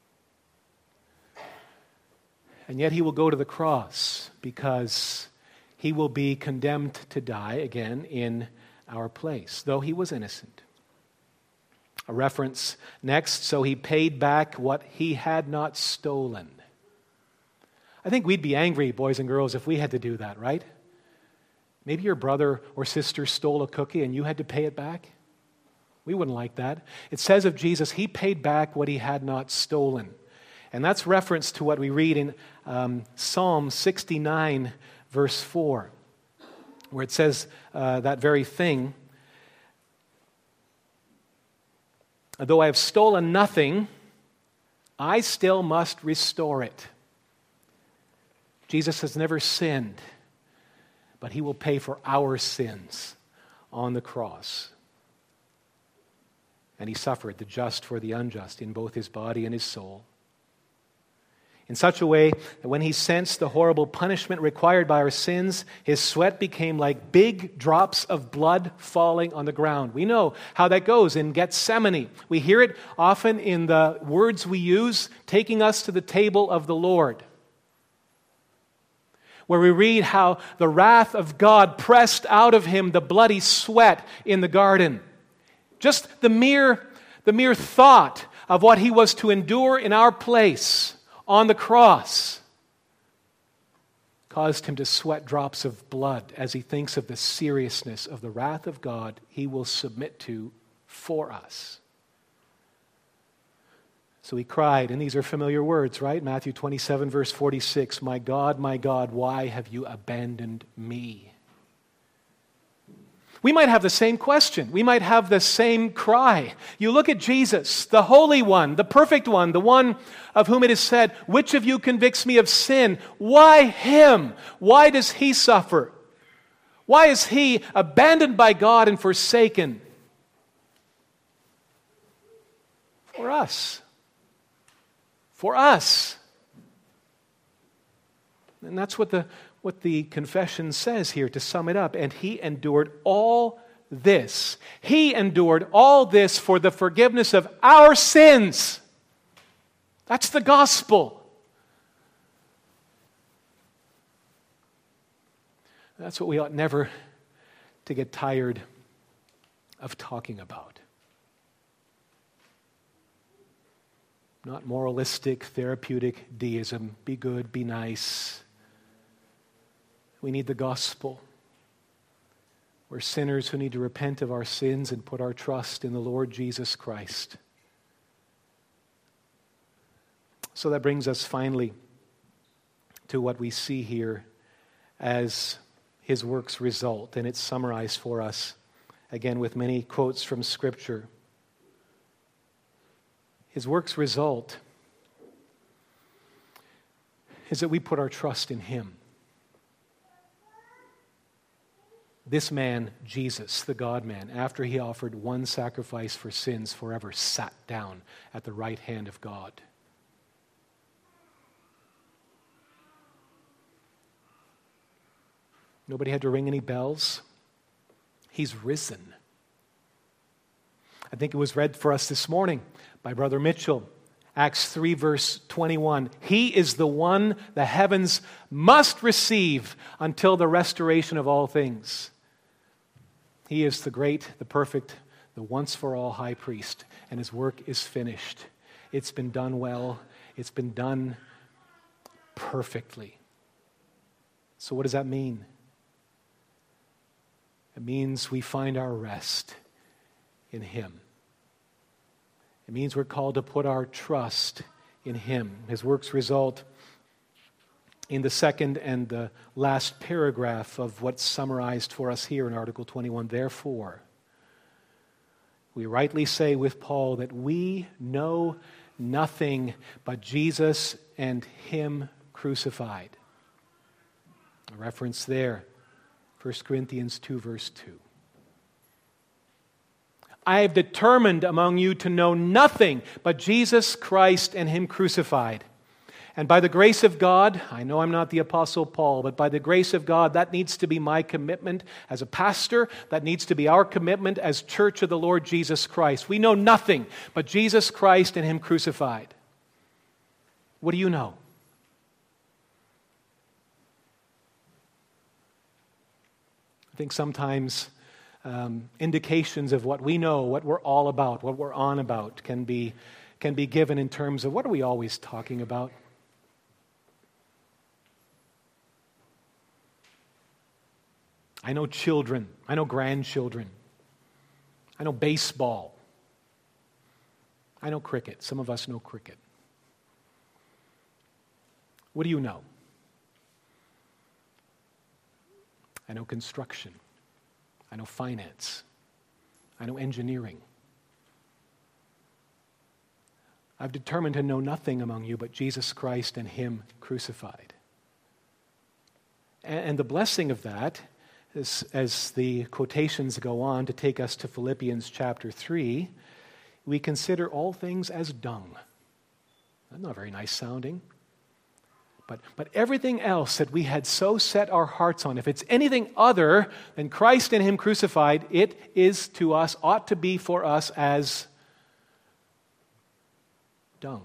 And yet he will go to the cross because he will be condemned to die again in our place, though he was innocent. A reference next, so he paid back what he had not stolen. I think we'd be angry, boys and girls, if we had to do that, right? Maybe your brother or sister stole a cookie and you had to pay it back. We wouldn't like that. It says of Jesus, he paid back what he had not stolen. And that's reference to what we read in um, Psalm sixty-nine, verse four, where it says uh, that very thing. Though I have stolen nothing, I still must restore it. Jesus has never sinned, but he will pay for our sins on the cross. And he suffered the just for the unjust in both his body and his soul, in such a way that when he sensed the horrible punishment required by our sins, his sweat became like big drops of blood falling on the ground. We know how that goes in Gethsemane. We hear it often in the words we use, taking us to the table of the Lord, where we read how the wrath of God pressed out of him the bloody sweat in the garden. Just the mere, the mere thought of what he was to endure in our place on the cross caused him to sweat drops of blood as he thinks of the seriousness of the wrath of God he will submit to for us. So he cried, and these are familiar words, right? Matthew twenty-seven, verse forty-six, "My God, my God, why have you abandoned me?" We might have the same question. We might have the same cry. You look at Jesus, the Holy One, the perfect one, the one of whom it is said, "Which of you convicts me of sin?" Why him? Why does he suffer? Why is he abandoned by God and forsaken? For us. For us. And that's what the What the confession says here, to sum it up. And he endured all this. He endured all this for the forgiveness of our sins. That's the gospel. That's what we ought never to get tired of talking about. Not moralistic, therapeutic deism. Be good, be nice. We need the gospel. We're sinners who need to repent of our sins and put our trust in the Lord Jesus Christ. So that brings us finally to what we see here as his work's result, and it's summarized for us, again with many quotes from Scripture. His work's result is that we put our trust in him. This man, Jesus, the God-man, after he offered one sacrifice for sins forever, sat down at the right hand of God. Nobody had to ring any bells. He's risen. I think it was read for us this morning by Brother Mitchell. Acts three, verse twenty-one. He is the one the heavens must receive until the restoration of all things. He is the great, the perfect, the once-for-all high priest, and his work is finished. It's been done well. It's been done perfectly. So what does that mean? It means we find our rest in him. It means we're called to put our trust in him. His works result in the second and the last paragraph of what's summarized for us here in Article twenty-one. Therefore, we rightly say with Paul that we know nothing but Jesus and him crucified. A reference there, First Corinthians two, verse two. I have determined among you to know nothing but Jesus Christ and him crucified. And by the grace of God, I know I'm not the Apostle Paul, but by the grace of God, that needs to be my commitment as a pastor. That needs to be our commitment as Church of the Lord Jesus Christ. We know nothing but Jesus Christ and him crucified. What do you know? I think sometimes um, indications of what we know, what we're all about, what we're on about, can be, can be given in terms of what are we always talking about? I know children. I know grandchildren. I know baseball. I know cricket. Some of us know cricket. What do you know? I know construction. I know finance. I know engineering. I've determined to know nothing among you but Jesus Christ and Him crucified. And the blessing of that, is, as the quotations go on to take us to Philippians chapter three, we consider all things as dung. That's not very nice sounding. But, but everything else that we had so set our hearts on, if it's anything other than Christ and Him crucified, it is to us, ought to be for us as dung.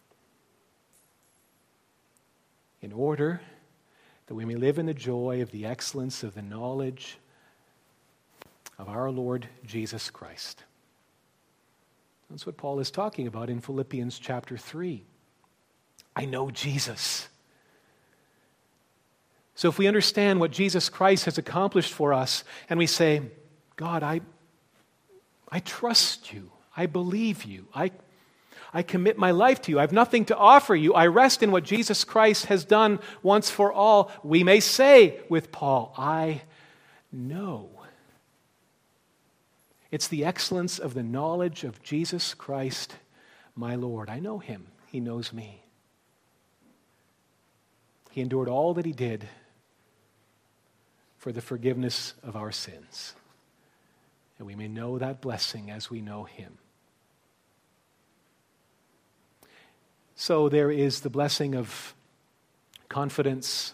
In order that we may live in the joy of the excellence of the knowledge of our Lord Jesus Christ. That's what Paul is talking about in Philippians chapter three. I know Jesus. So if we understand what Jesus Christ has accomplished for us, and we say, God, I, I trust you. I believe you. I I commit my life to you. I have nothing to offer you. I rest in what Jesus Christ has done once for all. We may say with Paul, I know. It's the excellence of the knowledge of Jesus Christ, my Lord. I know Him. He knows me. He endured all that He did for the forgiveness of our sins. And we may know that blessing as we know Him. So there is the blessing of confidence,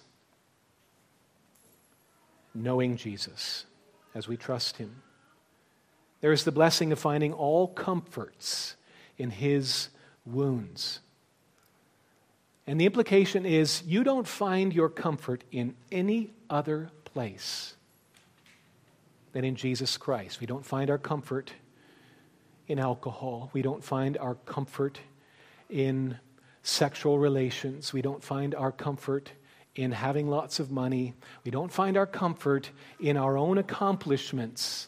knowing Jesus as we trust Him. There is the blessing of finding all comforts in His wounds. And the implication is you don't find your comfort in any other place than in Jesus Christ. We don't find our comfort in alcohol. We don't find our comfort in sexual relations. We don't find our comfort in having lots of money. We don't find our comfort in our own accomplishments.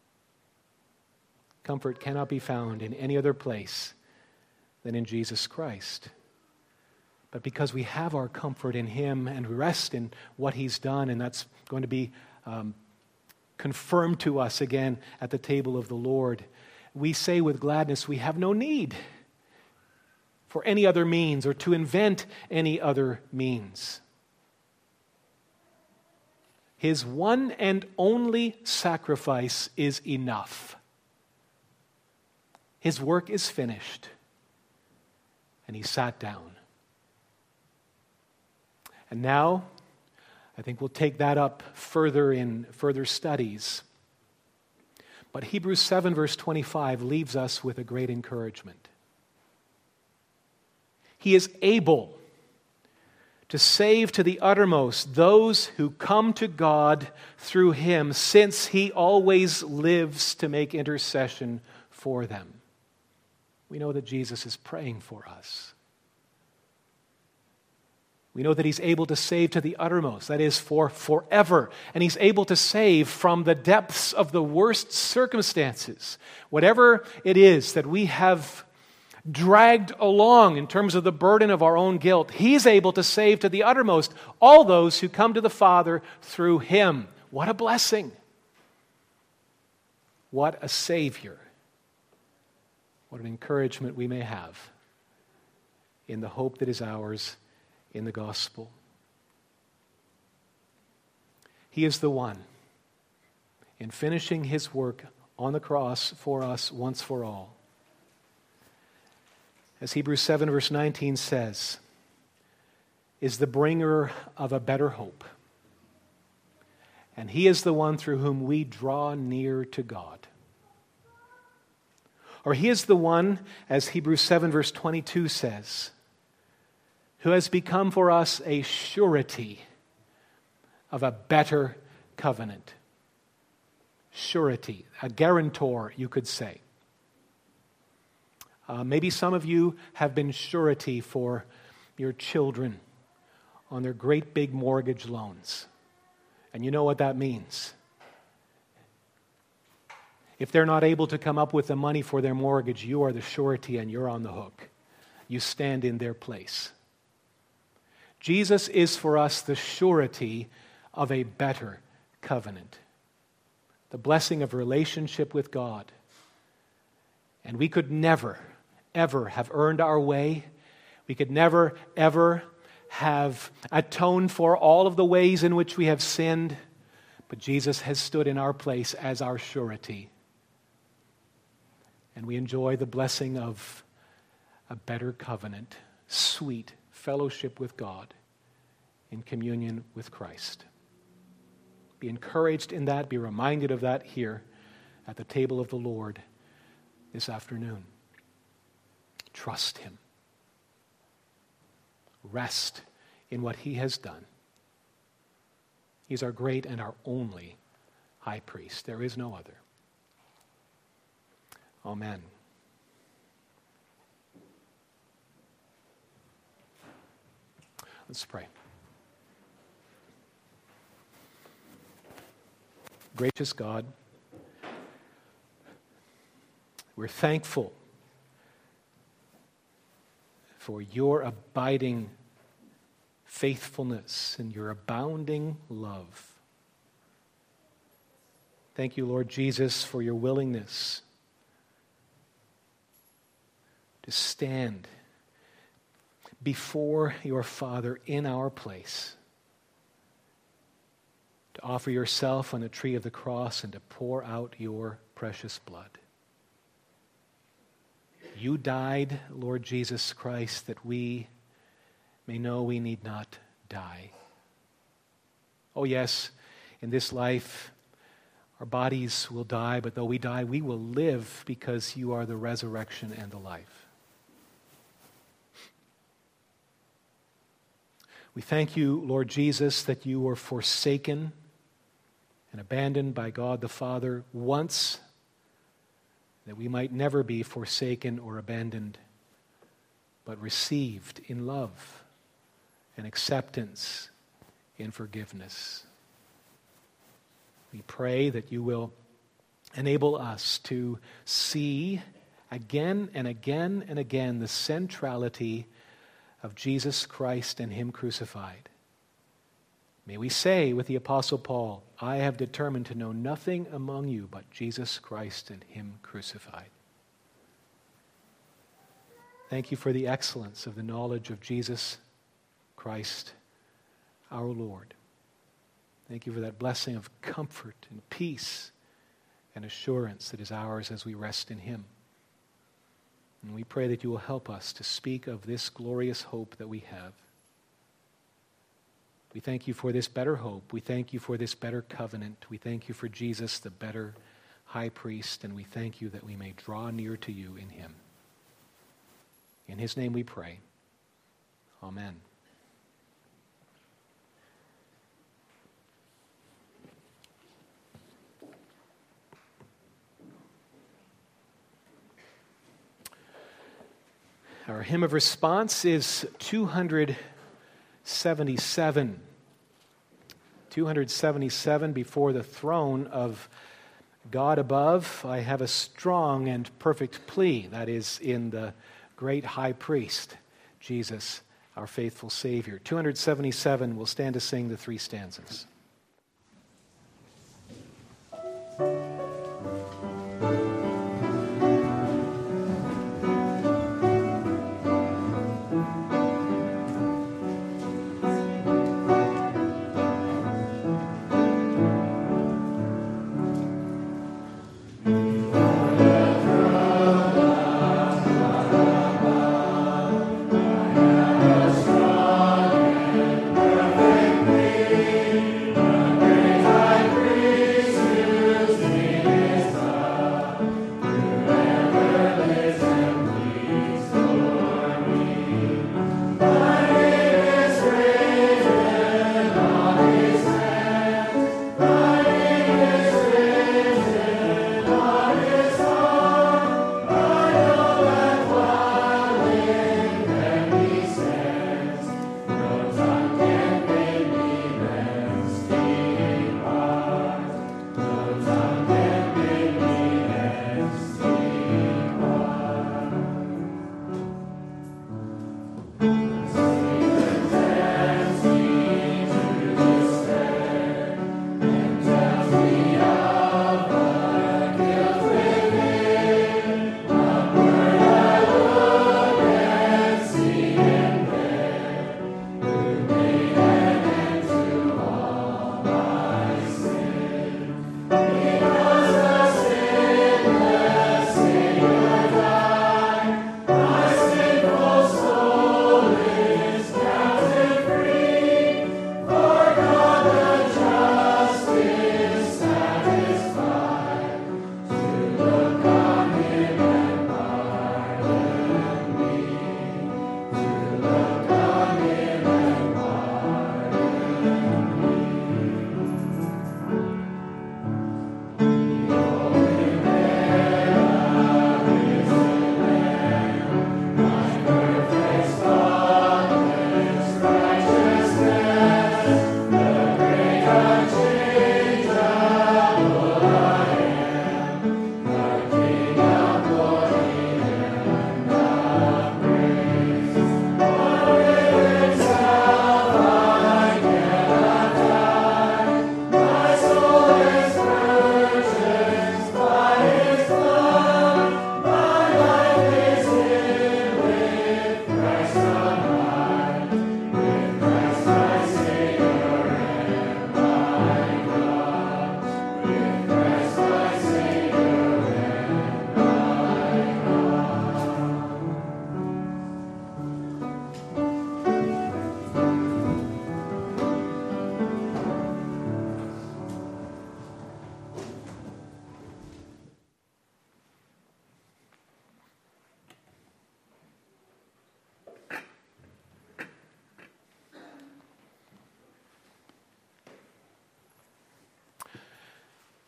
Comfort cannot be found in any other place than in Jesus Christ. But because we have our comfort in Him and we rest in what He's done, and that's going to be um, confirmed to us again at the table of the Lord, we say with gladness, we have no need for any other means or to invent any other means. His one and only sacrifice is enough. His work is finished, and He sat down. And now, I think we'll take that up further in further studies. But Hebrews seven verse twenty-five leaves us with a great encouragement. He is able to save to the uttermost those who come to God through Him, since He always lives to make intercession for them. We know that Jesus is praying for us. We know that He's able to save to the uttermost, that is, for forever. And He's able to save from the depths of the worst circumstances. Whatever it is that we have dragged along in terms of the burden of our own guilt, He's able to save to the uttermost all those who come to the Father through Him. What a blessing. What a Savior. What an encouragement we may have in the hope that is ours in the gospel. He is the one in finishing His work on the cross for us once for all. As Hebrews seven verse nineteen says, is the bringer of a better hope. And He is the one through whom we draw near to God. Or He is the one, as Hebrews seven verse twenty-two says, who has become for us a surety of a better covenant. Surety, a guarantor, you could say. Uh, maybe some of you have been surety for your children on their great big mortgage loans. And you know what that means. If they're not able to come up with the money for their mortgage, you are the surety and you're on the hook. You stand in their place. Jesus is for us the surety of a better covenant, the blessing of relationship with God. And we could never, ever have earned our way. We could never, ever have atoned for all of the ways in which we have sinned. But Jesus has stood in our place as our surety. And we enjoy the blessing of a better covenant, sweet fellowship with God in communion with Christ. Be encouraged in that. Be reminded of that here at the table of the Lord this afternoon. Trust Him. Rest in what He has done. He's our great and our only high priest. There is no other. Amen. Let's pray. Gracious God, we're thankful for your abiding faithfulness and your abounding love. Thank you, Lord Jesus, for your willingness to stand before your Father in our place, to offer yourself on the tree of the cross and to pour out your precious blood. You died, Lord Jesus Christ, that we may know we need not die. Oh yes, in this life our bodies will die, but though we die, we will live because you are the resurrection and the life. We thank you, Lord Jesus, that you were forsaken and abandoned by God the Father once, that we might never be forsaken or abandoned, but received in love and acceptance in forgiveness. We pray that you will enable us to see again and again and again the centrality of Jesus Christ and Him crucified. May we say with the Apostle Paul, I have determined to know nothing among you but Jesus Christ and Him crucified. Thank you for the excellence of the knowledge of Jesus Christ, our Lord. Thank you for that blessing of comfort and peace and assurance that is ours as we rest in Him. And we pray that you will help us to speak of this glorious hope that we have. We thank you for this better hope. We thank you for this better covenant. We thank you for Jesus, the better high priest, and we thank you that we may draw near to you in Him. In His name we pray. Amen. Our hymn of response is two seventy-seven. two seventy-seven, before the throne of God above, I have a strong and perfect plea. That is in the great high priest, Jesus, our faithful Savior. two seventy-seven, we'll stand to sing the three stanzas. Amen.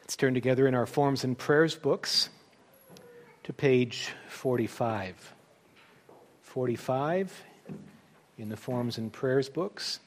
Let's turn together in our Forms and Prayers books to page forty-five. forty-five in the Forms and Prayers books.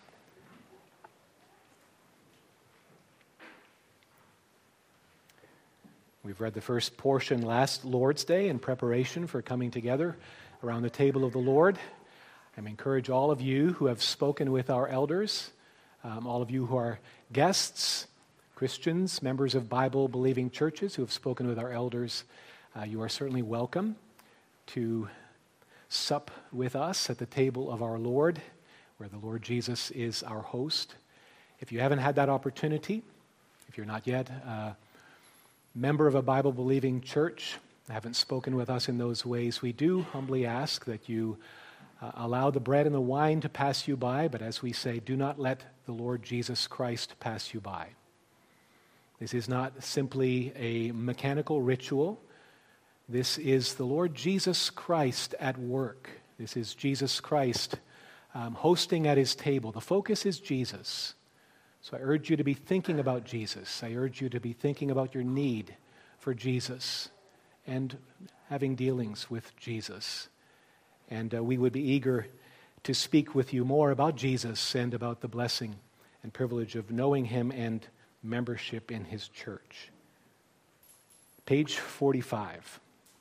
We've read the first portion last Lord's Day in preparation for coming together around the table of the Lord. I encourage all of you who have spoken with our elders, um, all of you who are guests, Christians, members of Bible-believing churches who have spoken with our elders, uh, you are certainly welcome to sup with us at the table of our Lord, where the Lord Jesus is our host. If you haven't had that opportunity, if you're not yet a member of a Bible-believing church, haven't spoken with us in those ways, we do humbly ask that you uh, allow the bread and the wine to pass you by, but as we say, do not let the Lord Jesus Christ pass you by. This is not simply a mechanical ritual. This is the Lord Jesus Christ at work. This is Jesus Christ um, hosting at his table. The focus is Jesus. So I urge you to be thinking about Jesus. I urge you to be thinking about your need for Jesus and having dealings with Jesus. And uh, we would be eager to speak with you more about Jesus and about the blessing and privilege of knowing him and membership in his church. Page forty-five.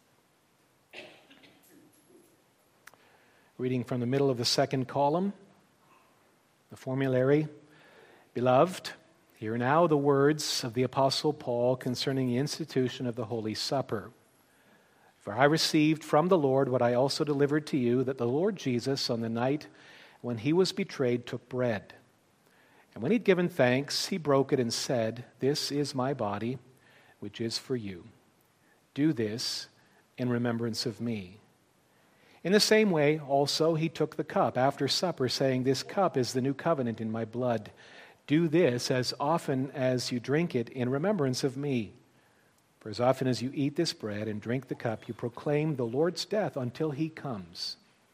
Reading from the middle of the second column, the formulary. Beloved, hear now the words of the Apostle Paul concerning the institution of the Holy Supper. For I received from the Lord what I also delivered to you, that the Lord Jesus, on the night when he was betrayed, took bread. And when he'd given thanks, he broke it and said, "This is my body, which is for you. Do this in remembrance of me." In the same way, also, he took the cup after supper, saying, "This cup is the new covenant in my blood. Do this as often as you drink it in remembrance of me. For as often as you eat this bread and drink the cup, you proclaim the Lord's death until he comes."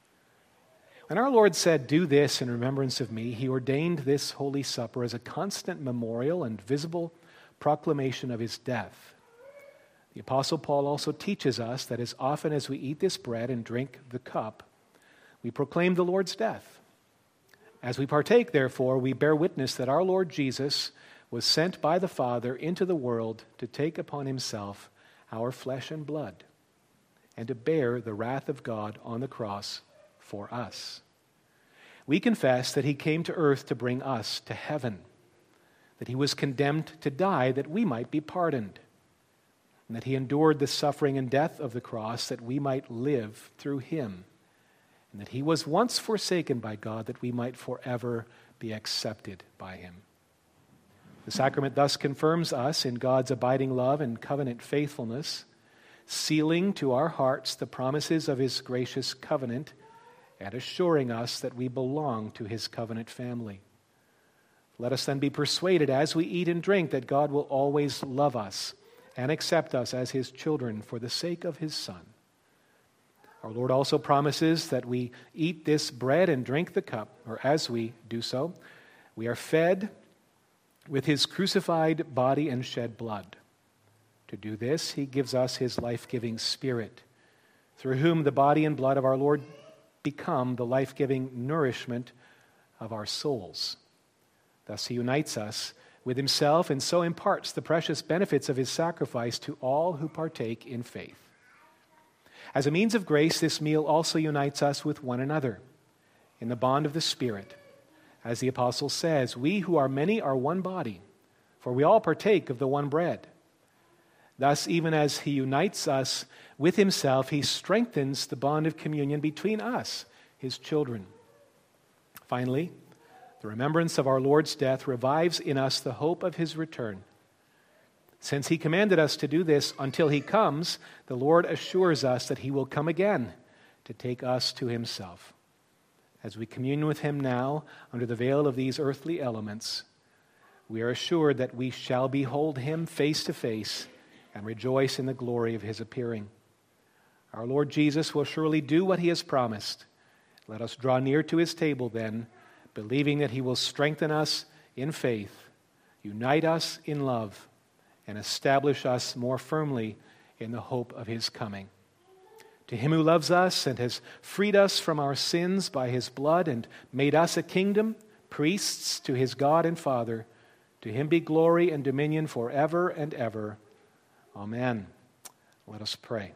When our Lord said, "Do this in remembrance of me," he ordained this Holy Supper as a constant memorial and visible proclamation of his death. The Apostle Paul also teaches us that as often as we eat this bread and drink the cup, we proclaim the Lord's death. As we partake, therefore, we bear witness that our Lord Jesus was sent by the Father into the world to take upon himself our flesh and blood, and to bear the wrath of God on the cross for us. We confess that he came to earth to bring us to heaven, that he was condemned to die that we might be pardoned, and that he endured the suffering and death of the cross that we might live through him, and that he was once forsaken by God that we might forever be accepted by him. The sacrament thus confirms us in God's abiding love and covenant faithfulness, sealing to our hearts the promises of his gracious covenant and assuring us that we belong to his covenant family. Let us then be persuaded as we eat and drink that God will always love us and accept us as his children for the sake of his Son. Our Lord also promises that we eat this bread and drink the cup, or as we do so, we are fed with his crucified body and shed blood. To do this, he gives us his life-giving Spirit, through whom the body and blood of our Lord become the life-giving nourishment of our souls. Thus he unites us with himself and so imparts the precious benefits of his sacrifice to all who partake in faith. As a means of grace, this meal also unites us with one another in the bond of the Spirit. As the apostle says, "We who are many are one body, for we all partake of the one bread." Thus, even as he unites us with himself, he strengthens the bond of communion between us, his children. Finally, the remembrance of our Lord's death revives in us the hope of his return. Since he commanded us to do this until he comes, the Lord assures us that he will come again to take us to himself. As we commune with him now under the veil of these earthly elements, we are assured that we shall behold him face to face and rejoice in the glory of his appearing. Our Lord Jesus will surely do what he has promised. Let us draw near to his table then, believing that he will strengthen us in faith, unite us in love, and establish us more firmly in the hope of his coming. To him who loves us and has freed us from our sins by his blood and made us a kingdom, priests to his God and Father, to him be glory and dominion forever and ever. Amen. Let us pray.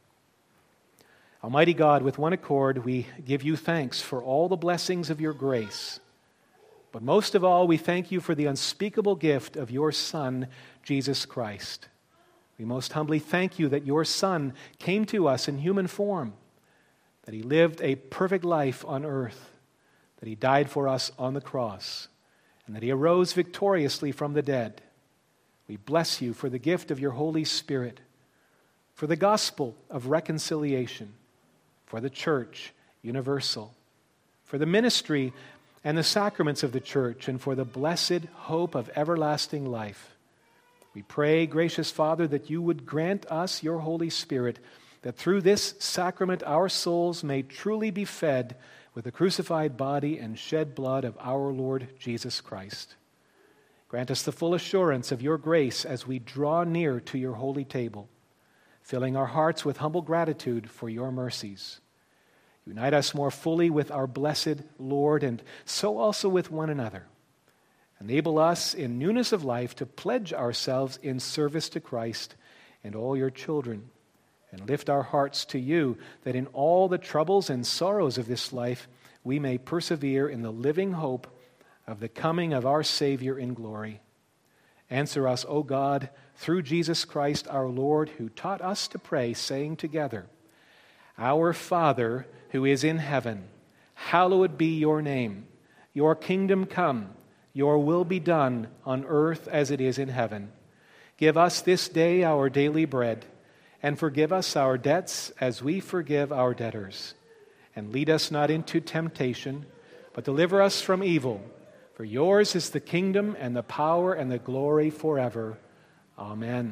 Almighty God, with one accord, we give you thanks for all the blessings of your grace. But most of all, we thank you for the unspeakable gift of your Son, Jesus Christ. We most humbly thank you that your Son came to us in human form, that he lived a perfect life on earth, that he died for us on the cross, and that he arose victoriously from the dead. We bless you for the gift of your Holy Spirit, for the gospel of reconciliation, for the church universal, for the ministry and the sacraments of the church, and for the blessed hope of everlasting life. We pray, gracious Father, that you would grant us your Holy Spirit, that through this sacrament our souls may truly be fed with the crucified body and shed blood of our Lord Jesus Christ. Grant us the full assurance of your grace as we draw near to your holy table, filling our hearts with humble gratitude for your mercies. Unite us more fully with our blessed Lord, and so also with one another. Enable us in newness of life to pledge ourselves in service to Christ and all your children, and lift our hearts to you, that in all the troubles and sorrows of this life we may persevere in the living hope of the coming of our Savior in glory. Answer us, O God, through Jesus Christ our Lord, who taught us to pray, saying together, Our Father, who is in heaven, hallowed be your name. Your kingdom come. Your will be done on earth as it is in heaven. Give us this day our daily bread, and forgive us our debts as we forgive our debtors. And lead us not into temptation, but deliver us from evil. For yours is the kingdom and the power and the glory forever. Amen.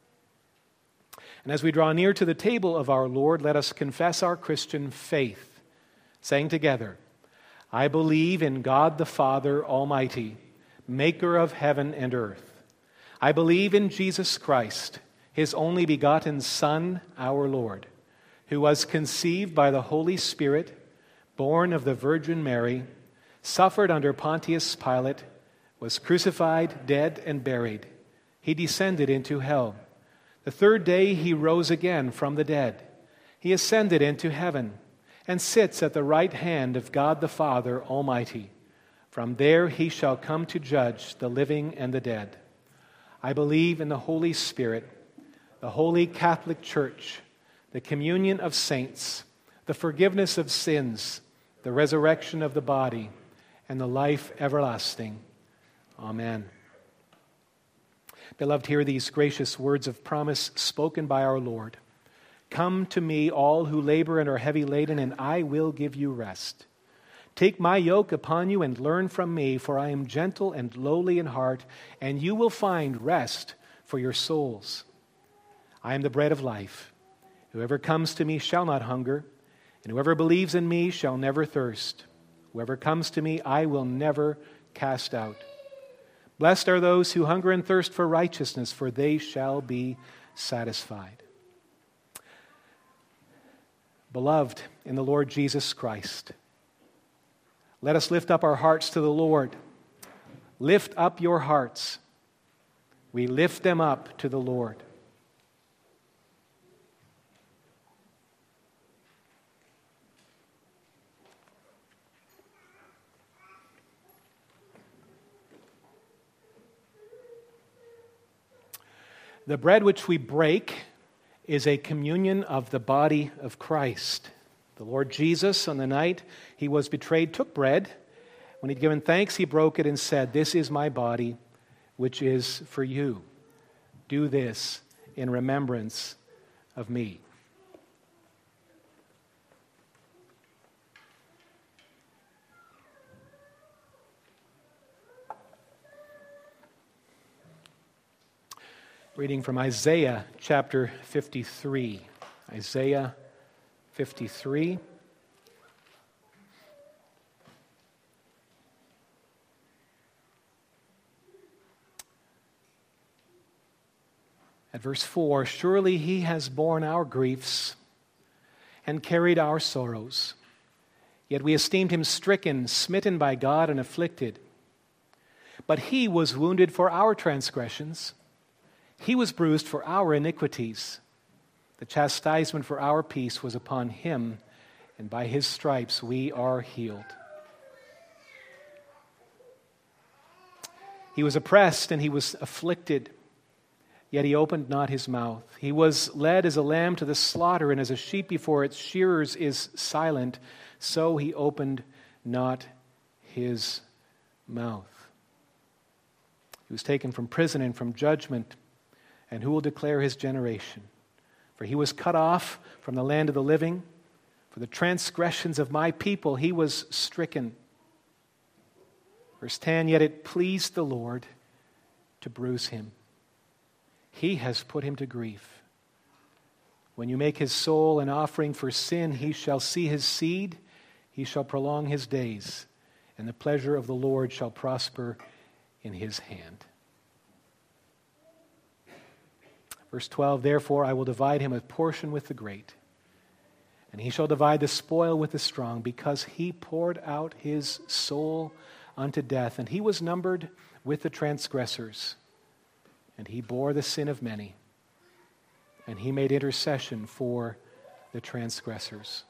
And as we draw near to the table of our Lord, let us confess our Christian faith, saying together, I believe in God the Father Almighty, maker of heaven and earth. I believe in Jesus Christ, his only begotten Son, our Lord, who was conceived by the Holy Spirit, born of the Virgin Mary, suffered under Pontius Pilate, was crucified, dead, and buried. He descended into hell. The third day he rose again from the dead. He ascended into heaven and sits at the right hand of God the Father Almighty. From there he shall come to judge the living and the dead. I believe in the Holy Spirit, the holy Catholic Church, the communion of saints, the forgiveness of sins, the resurrection of the body, and the life everlasting. Amen. Beloved, hear these gracious words of promise spoken by our Lord. Come to me, all who labor and are heavy laden, and I will give you rest. Take my yoke upon you and learn from me, for I am gentle and lowly in heart, and you will find rest for your souls. I am the bread of life. Whoever comes to me shall not hunger, and whoever believes in me shall never thirst. Whoever comes to me, I will never cast out. Blessed are those who hunger and thirst for righteousness, for they shall be satisfied. Beloved in the Lord Jesus Christ, let us lift up our hearts to the Lord. Lift up your hearts. We lift them up to the Lord. The bread which we break is a communion of the body of Christ. The Lord Jesus, on the night he was betrayed, took bread. When he'd given thanks, he broke it and said, This is my body, which is for you. Do this in remembrance of me. Reading from Isaiah chapter fifty-three. Isaiah fifty-three. At verse four, surely he has borne our griefs and carried our sorrows. Yet we esteemed him stricken, smitten by God, and afflicted. But he was wounded for our transgressions. He was bruised for our iniquities. The chastisement for our peace was upon him, and by his stripes we are healed. He was oppressed and he was afflicted, yet he opened not his mouth. He was led as a lamb to the slaughter, and as a sheep before its shearers is silent, so he opened not his mouth. He was taken from prison and from judgment, and who will declare his generation? For he was cut off from the land of the living. For the transgressions of my people he was stricken. Verse ten, yet it pleased the Lord to bruise him. He has put him to grief. When you make his soul an offering for sin, he shall see his seed, he shall prolong his days, and the pleasure of the Lord shall prosper in his hand. Verse twelve, therefore I will divide him a portion with the great, and he shall divide the spoil with the strong, because he poured out his soul unto death, and he was numbered with the transgressors, and he bore the sin of many, and he made intercession for the transgressors.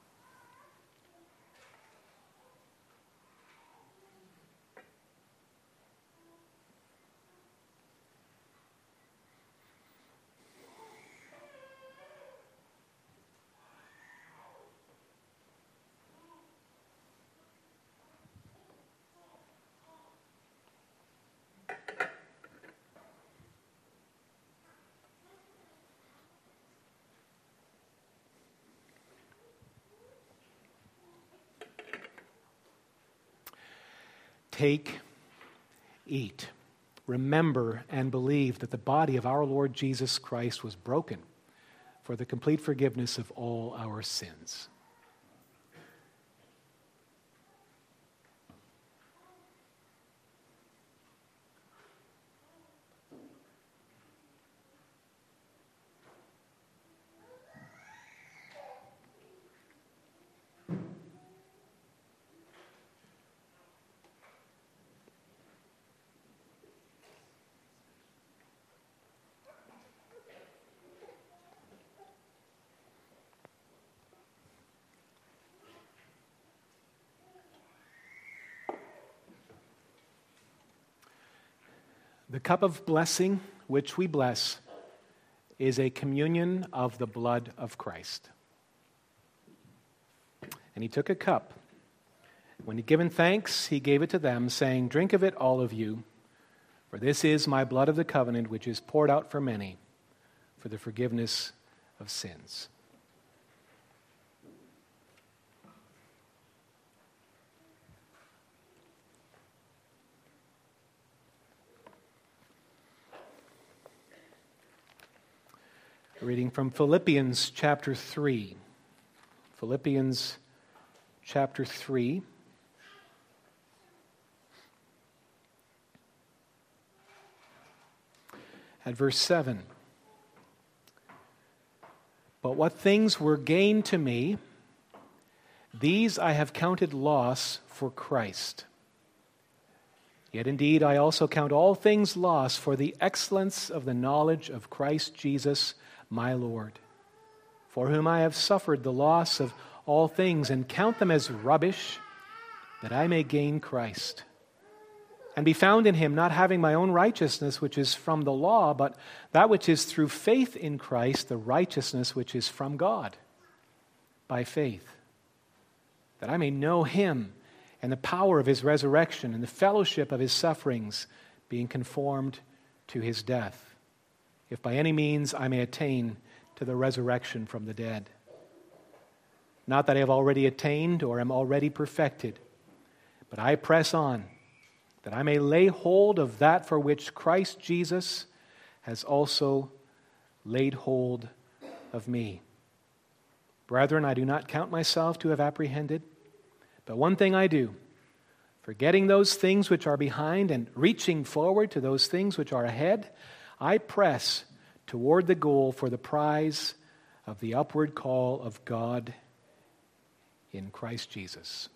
Take, eat, remember, and believe that the body of our Lord Jesus Christ was broken for the complete forgiveness of all our sins. The cup of blessing which we bless is a communion of the blood of Christ. And he took a cup. When he'd given thanks, he gave it to them, saying, drink of it, all of you, for this is my blood of the covenant, which is poured out for many for the forgiveness of sins. Reading from Philippians chapter three. Philippians chapter three. At verse seven. But what things were gain to me, these I have counted loss for Christ. Yet indeed I also count all things loss for the excellence of the knowledge of Christ Jesus, my Lord, for whom I have suffered the loss of all things, and count them as rubbish, that I may gain Christ, and be found in him, not having my own righteousness, which is from the law, but that which is through faith in Christ, the righteousness which is from God, by faith, that I may know him, and the power of his resurrection, and the fellowship of his sufferings, being conformed to his death, if by any means I may attain to the resurrection from the dead. Not that I have already attained or am already perfected, but I press on, that I may lay hold of that for which Christ Jesus has also laid hold of me. Brethren, I do not count myself to have apprehended, but one thing I do, forgetting those things which are behind and reaching forward to those things which are ahead, I press toward the goal for the prize of the upward call of God in Christ Jesus.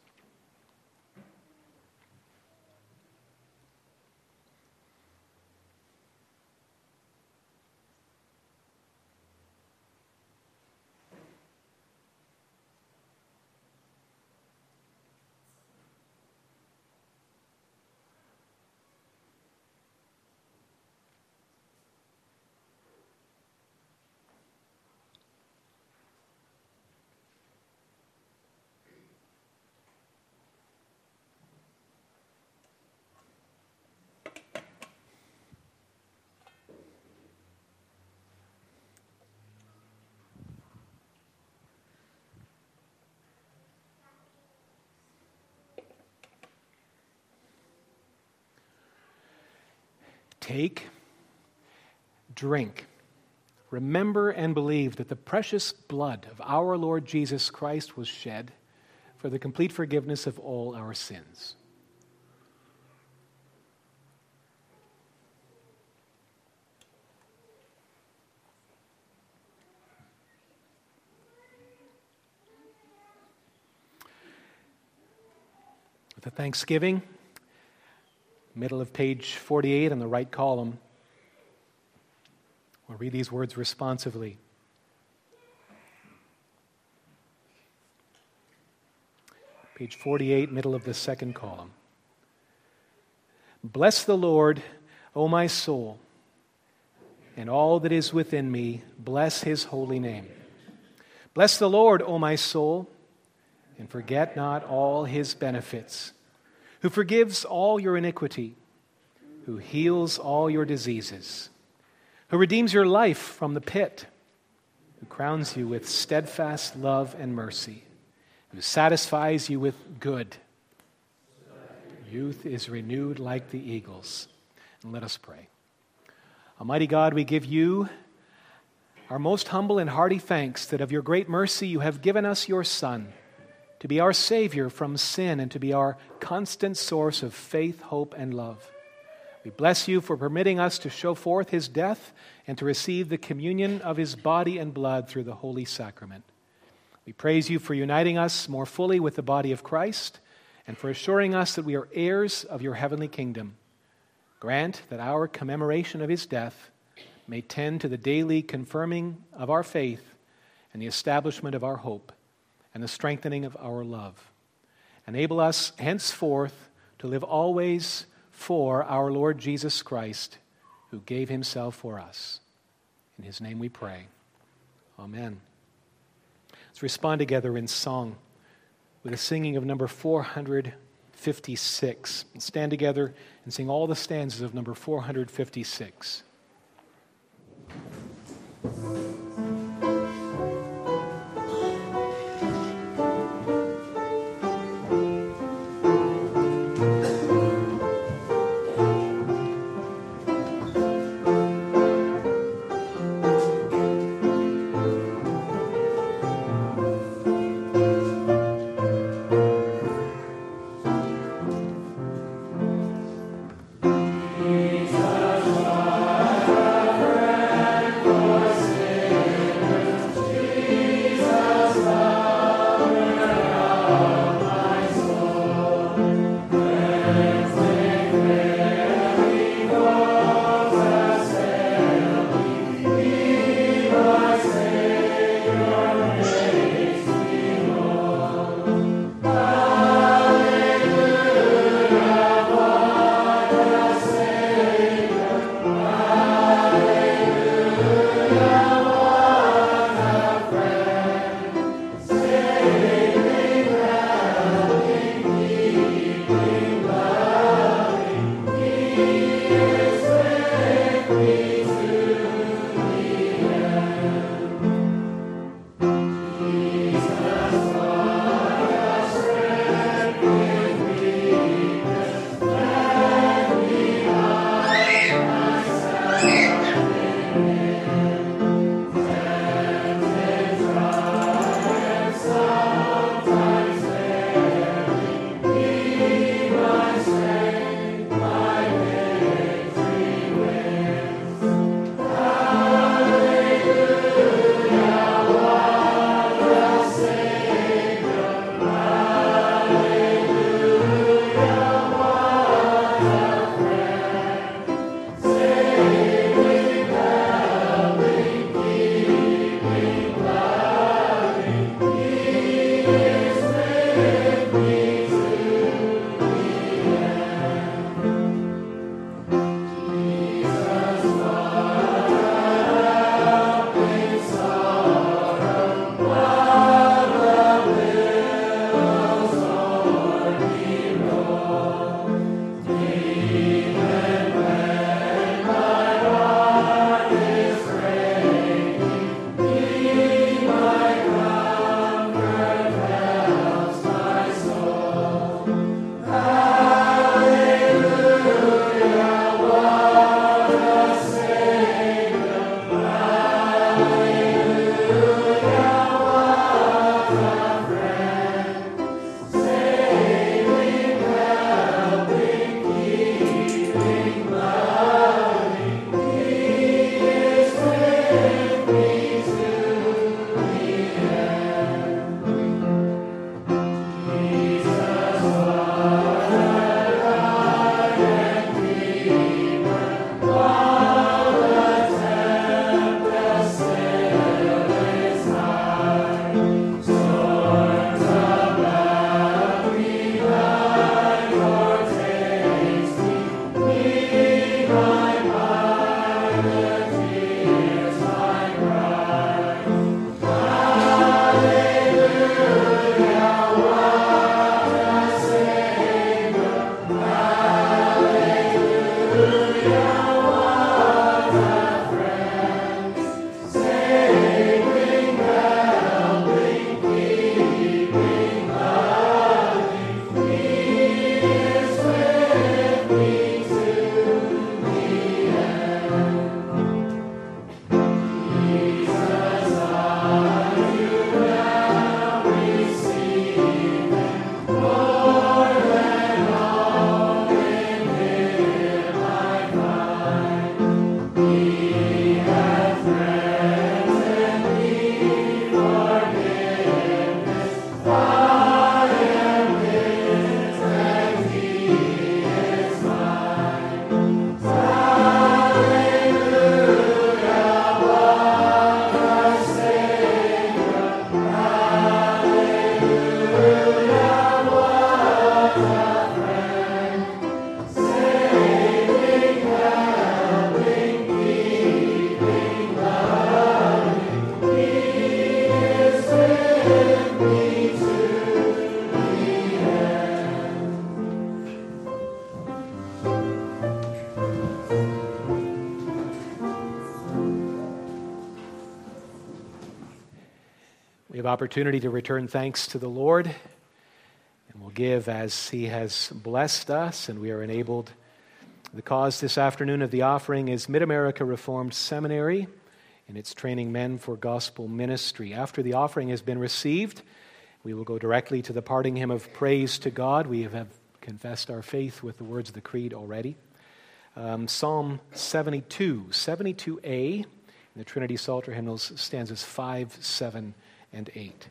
Take, drink, remember and believe that the precious blood of our Lord Jesus Christ was shed for the complete forgiveness of all our sins. With a thanksgiving, middle of page forty-eight on the right column, we'll read these words responsively. Page forty-eight, middle of the second column. Bless the Lord, O my soul, and all that is within me, bless his holy name. Bless the Lord, O my soul, and forget not all his benefits, who forgives all your iniquity, who heals all your diseases, who redeems your life from the pit, who crowns you with steadfast love and mercy, who satisfies you with good. Youth is renewed like the eagles. And let us pray. Almighty God, we give you our most humble and hearty thanks that of your great mercy you have given us your Son, to be our Savior from sin and to be our constant source of faith, hope, and love. We bless you for permitting us to show forth his death and to receive the communion of his body and blood through the holy sacrament. We praise you for uniting us more fully with the body of Christ and for assuring us that we are heirs of your heavenly kingdom. Grant that our commemoration of his death may tend to the daily confirming of our faith and the establishment of our hope and the strengthening of our love. Enable us henceforth to live always for our Lord Jesus Christ, who gave himself for us. In his name we pray. Amen. Let's respond together in song with the singing of number four hundred fifty-six. We'll stand together and sing all the stanzas of number four hundred fifty-six. Jesus. have opportunity to return thanks to the Lord, and we'll give as He has blessed us and we are enabled. The cause this afternoon of the offering is Mid-America Reformed Seminary, and it's training men for gospel ministry. After the offering has been received, we will go directly to the parting hymn of praise to God. We have confessed our faith with the words of the Creed already. Um, Psalm seventy-two, seventy-two A, in the Trinity Psalter hymnals, stanzas five, seven, and eight.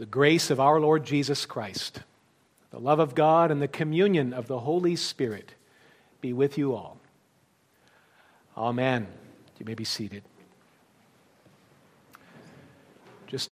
grace of our Lord Jesus Christ, the love of God, and the communion of the Holy Spirit be with you all. Amen. You may be seated. Just